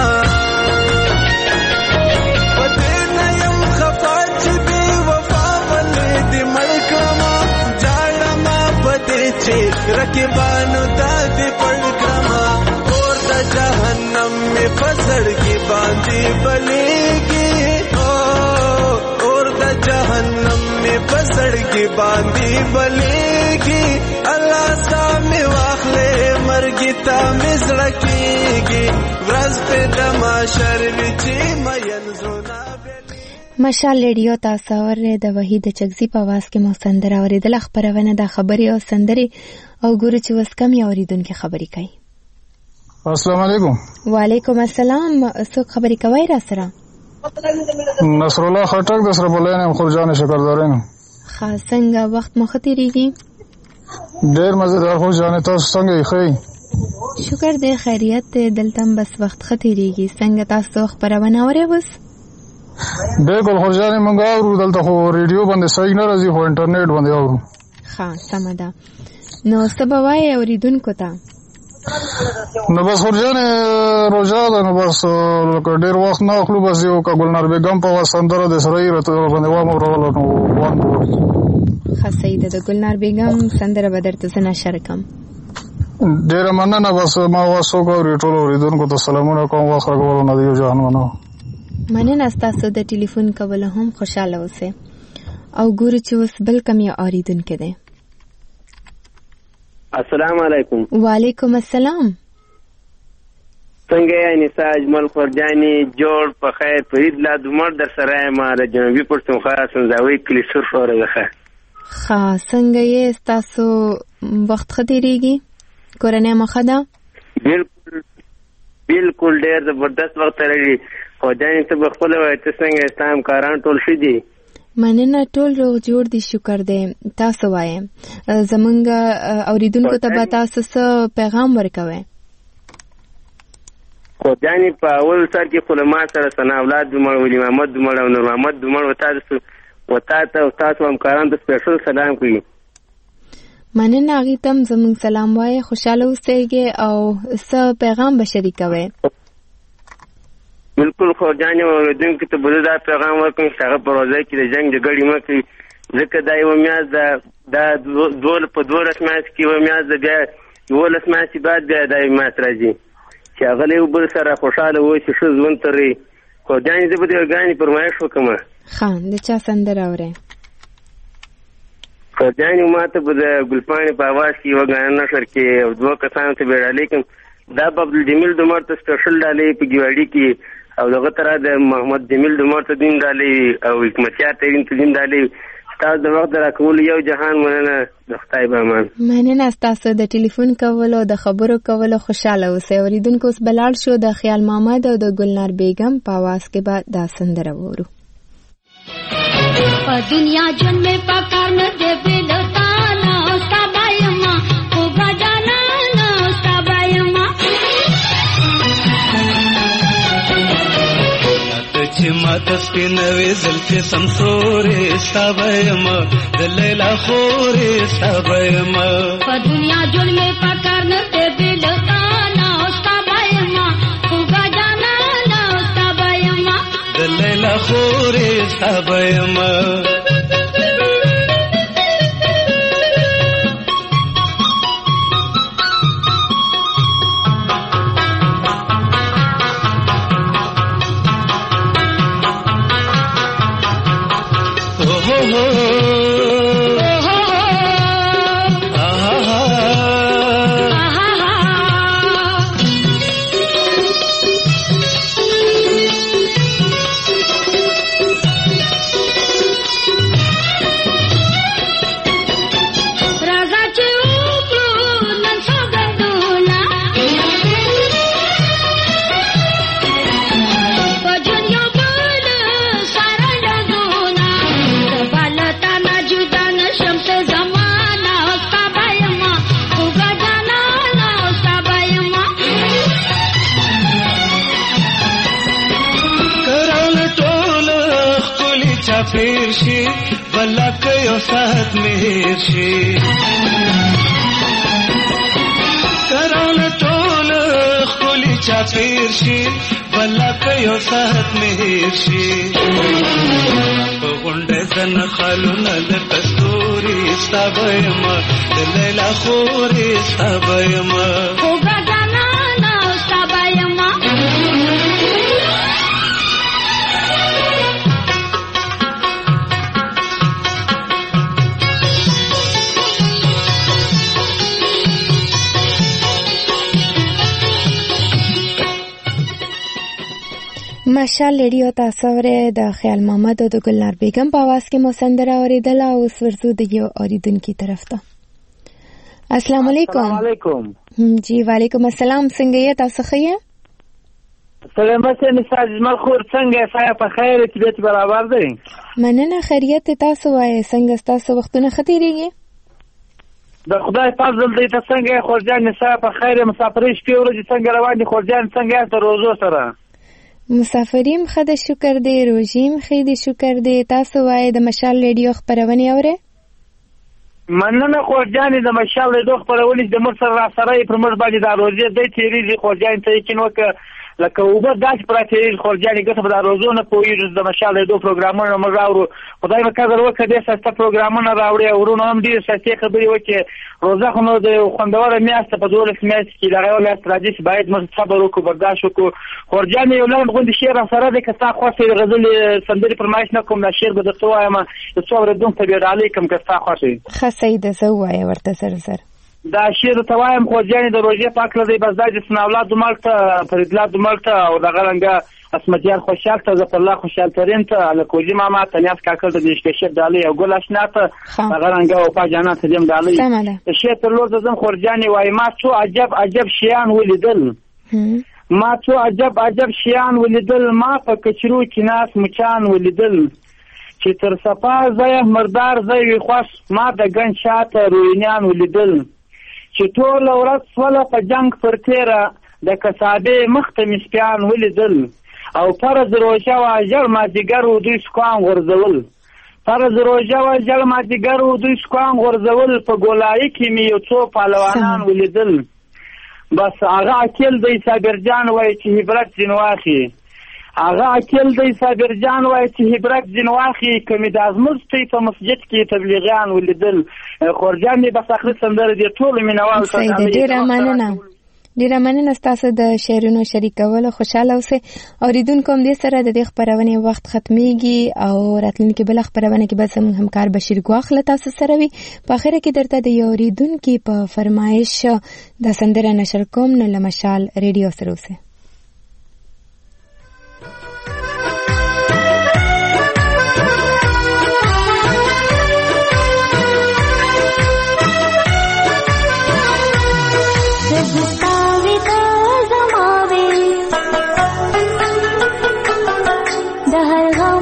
Speaker 14: پدې نه يم خفا چې بې وفا ولې دې مړ کړما جاړما پدې چې رقیبانو تا دې پړ کړما اور د جهنم مې پسړګي باندې بلېږي اور د جهنم مې پسړګي باندې بلېږي الله ستا مې واخلې مرګ ته مې زړه کیږي ورځ په د محشر چې مین زړونه
Speaker 1: مشال ریډیو تاسو اورئ د وحید چغزي په आवाज کې مو سندره اوریدل خبرونه د خبري او سندري او ګورو چې وس کم یا اوریدونکو خبري کوي.
Speaker 21: السلام علیکم.
Speaker 1: وعلیکم السلام. څوک خبري کوي را سره؟
Speaker 21: نصر الله خټک د سره بلنه خورجان شکردارین.
Speaker 1: خاص څنګه وخت مخ تیریږي؟
Speaker 21: ډیر مزیدار خورجان تاسو څنګه یې؟
Speaker 1: شکر دې خیریت دلته بس وخت ختیریږي. څنګه تاسو خبرونه اورئ وس؟
Speaker 21: بالکل خورجان مونږ اورو دلته خو ریډیو باندې صحیح نه راځي خو انټرنیټ باندې اورو.
Speaker 1: ها سم ده. نو سبا وای اوریدونکو ته
Speaker 21: نو بس خورجان روزا ده نو بس ډیر وخت نه خپل بس یو کا ګلنار بیگم په وسندره د سره راته باندې وامه ورول نو وان
Speaker 1: خاصه ده ګلنار بیگم سندره بدرته سنا شرکم
Speaker 21: ډیر مننه بس ما واسو کو ریټول اوریدونکو ته سلامونه کوم واخره کول نه دی جهانونه
Speaker 1: مننه تاسو د ټلیفون کول هم خوشاله اوسئ او ګورو چې وس بل کم یا اوریدونکو ده.
Speaker 22: السلام علیکم.
Speaker 1: وعلیکم السلام.
Speaker 22: څنګه یې نسا اجمل خورجانی جوړ په خیر فرید لا دمر در سره ما د جنوبي پښتونخوا سنځاوي کلی سر فوره ده.
Speaker 1: ښه څنګه یې تاسو وخت خديريږي کورنۍ مخه ده؟
Speaker 22: بالکل بالکل ډېر زبردست وخت لري. خورجانی ته بخپل وای ته څنګه استام کاران ټول شي دي؟
Speaker 1: مننه ټول روغ جوړ دي شکر دې. تاسو وایې زمونږ اوریدونکو ته به تاسو څه پیغام ورکوئ؟
Speaker 22: خورجانی په اول سر کې خلما سره ثنا اولاد دومړ ولی محمد دومړ او نور محمد دومړ وتا وتا ته تاسو همکاران ته سپیشل سلام کوي.
Speaker 1: مننه هغې ته هم زموږ سلام وایې. خوشحاله اوسئ او څه پیغام به شریکوئ؟
Speaker 22: بالکل خورجان یو اوریدونکي ته به دا پیغام ورکړم چې هغه په روژه کې د جنګ جګړې مه کوي، ځکه دا یوه میاشت ده، دا دوه په دولس میاشت کې یوه میاشت ده، بیا یولس میاشتې بعد بیا دا یو میاشت راځي چې هغه له یو بل سره خوشحاله اوسي، ښه ژوند تېروي. خورجانې زه به د یوې ګانې فرمایش وکړم.
Speaker 1: ښه، د چا سندره اورئ؟
Speaker 22: خورجانې ما ته به د ګلپاڼې په اواز کې یوه ګانه نشر کې او دوه کسانو ته به یې ډالۍ کړم. دا به عبدالجمیل ډومر ته سپیشل ډالۍ په ګیواړي کې، او دغه طرح د محمد جمیل ډومر ته دین ډالۍ او حکمتیار ترین ته دین ډالۍ. ستاسو د وخت د راکولو یو جهان مننه، د خدای به امان.
Speaker 1: مننه ستاسو د ټلیفون کولو د خبرو کولو، خوشاله اوسئ. اوریدونکو اوس بلاړ شو د خیال محمد او د ګلنار بیگم په اواز کې به دا سندره وورو.
Speaker 15: په دنیا جون میں پکار نه دی بلتا نو سبایما او غجانا نو سبایما
Speaker 8: چې ما د سپینوي زلفې سمسورې سبایما د لیلا خورې سبایما
Speaker 15: په دنیا جون میں پکار نه دی بلتا نو سبایما او غجانا نو سبایما
Speaker 8: د لیلا خورې سبایما. یو ساعت مهر شي کران ټول خولي چاپیر شي بلکه یو ساعت مهر شي په غونډه زن خالونه د کستوري سبایما د لیلا خوري سبایما
Speaker 15: او غانا نو سبایما
Speaker 1: مشال ریډیو تاسو ورې د خیال محمد او د ګلنار بیگم په आवाज کې مو سندره اوریدل او اوس ورزو د یو اوریدونکو طرف ته. السلام علیکم.
Speaker 2: السلام علیکم.
Speaker 1: جی وعلیکم السلام. څنګه یې تاسو ښه یې؟
Speaker 2: سلامت نساج مل خور څنګه سایه په خیر طبیعت برابر دی؟
Speaker 1: مننه خیریت تاسو وایي څنګه تاسو وختونه ختیریږي؟
Speaker 2: د خدای فضل دی ته څنګه خورجان نساج په خیر مسافرې شپې ورځې څنګه روان دي خورجان څنګه تر روزو سره؟
Speaker 1: مسافریم خد شکر دی روزیم خید شکر دی. تاسو وای د مشال ریډیو خبرونه اورئ؟
Speaker 2: مننه خورجان د مشال ریډیو خبرونه د مر سره را سره پر مر باندې د روزي د تیریږي خورجان ته یقین وکړه لکه وبه داس پراته خورجان ګټه په روزونه پویږي د مشال ریډیو پروګرامونه مر راوړو خدای مې کار وکړه د سسته پروګرامونه راوړي ورونو هم ډیر سسته خبري وکړي روزه خو نو د خوندوره میاشت په دولس میاشت کې لغه ولا استراتیژي باید موږ صبر وکړو برداشت وکړو خورجان یو لږ غوندي شعر سره د کستا خوښه غزل سندري فرمایش نه کوم شعر به د توایم د څوره دون ته به علیکم کستا خوښه
Speaker 1: خسید زوای ورته سر سر
Speaker 2: دا شعر توایم خورجان د روزه پاک لدی بس د سن اولاد مالته فریدلاد مالته او د غلنګه اسمتیار خوشحال ته زفر الله خوشحال ترین ته الکوجی ماما تنیاس کاکل د دیشکشر دالی او ګل اشنا ته غرانګه او پاجانا ته دیم دالی شی تر لور زم خورجانی وای ما څو عجب عجب شیان ولیدل ما څو عجب عجب شیان ولیدل ما په کچرو کې ناس مچان ولیدل چې تر صفا زې مردار زې خوښ ما د ګن شاته روینان ولیدل چې ټول ورځ ولا په جنگ پر تیرا د کسابې مخته مسپیان ولیدل او فرض روژه و اجر ما دیگر و دوی سکوان غرزول فرض روژه و اجر ما دیگر و دوی سکوان غرزول په ګولایي کې می یو څو پهلوانان ولیدل بس هغه اکل دی صابر جان وای چې عبرت ځین واخی هغه عقل دی صابر جان وایي چې عبرت ځینې واخلي که مې د ازموز تی په مسجد کې تبلیغیان ولیدل خورجان مې بس اخري سندرې دې ټولو مینوالو ته
Speaker 1: ډېره مننه ډیره مننه ستاسو د شعرونو شریکولو. خوشاله اوسئ. اوریدونکو همدې سره د دې خپرونې وخت ختمیږي او راتلونکي بله خپرونه کې به زموږ همکار بشیر ګواخ له تاسو سره وي. په اخره کې درته د یو اوریدونکي په فرمایش دا سندره نشر کوم، نو له مشال ریډیو سره اوسئ.
Speaker 15: the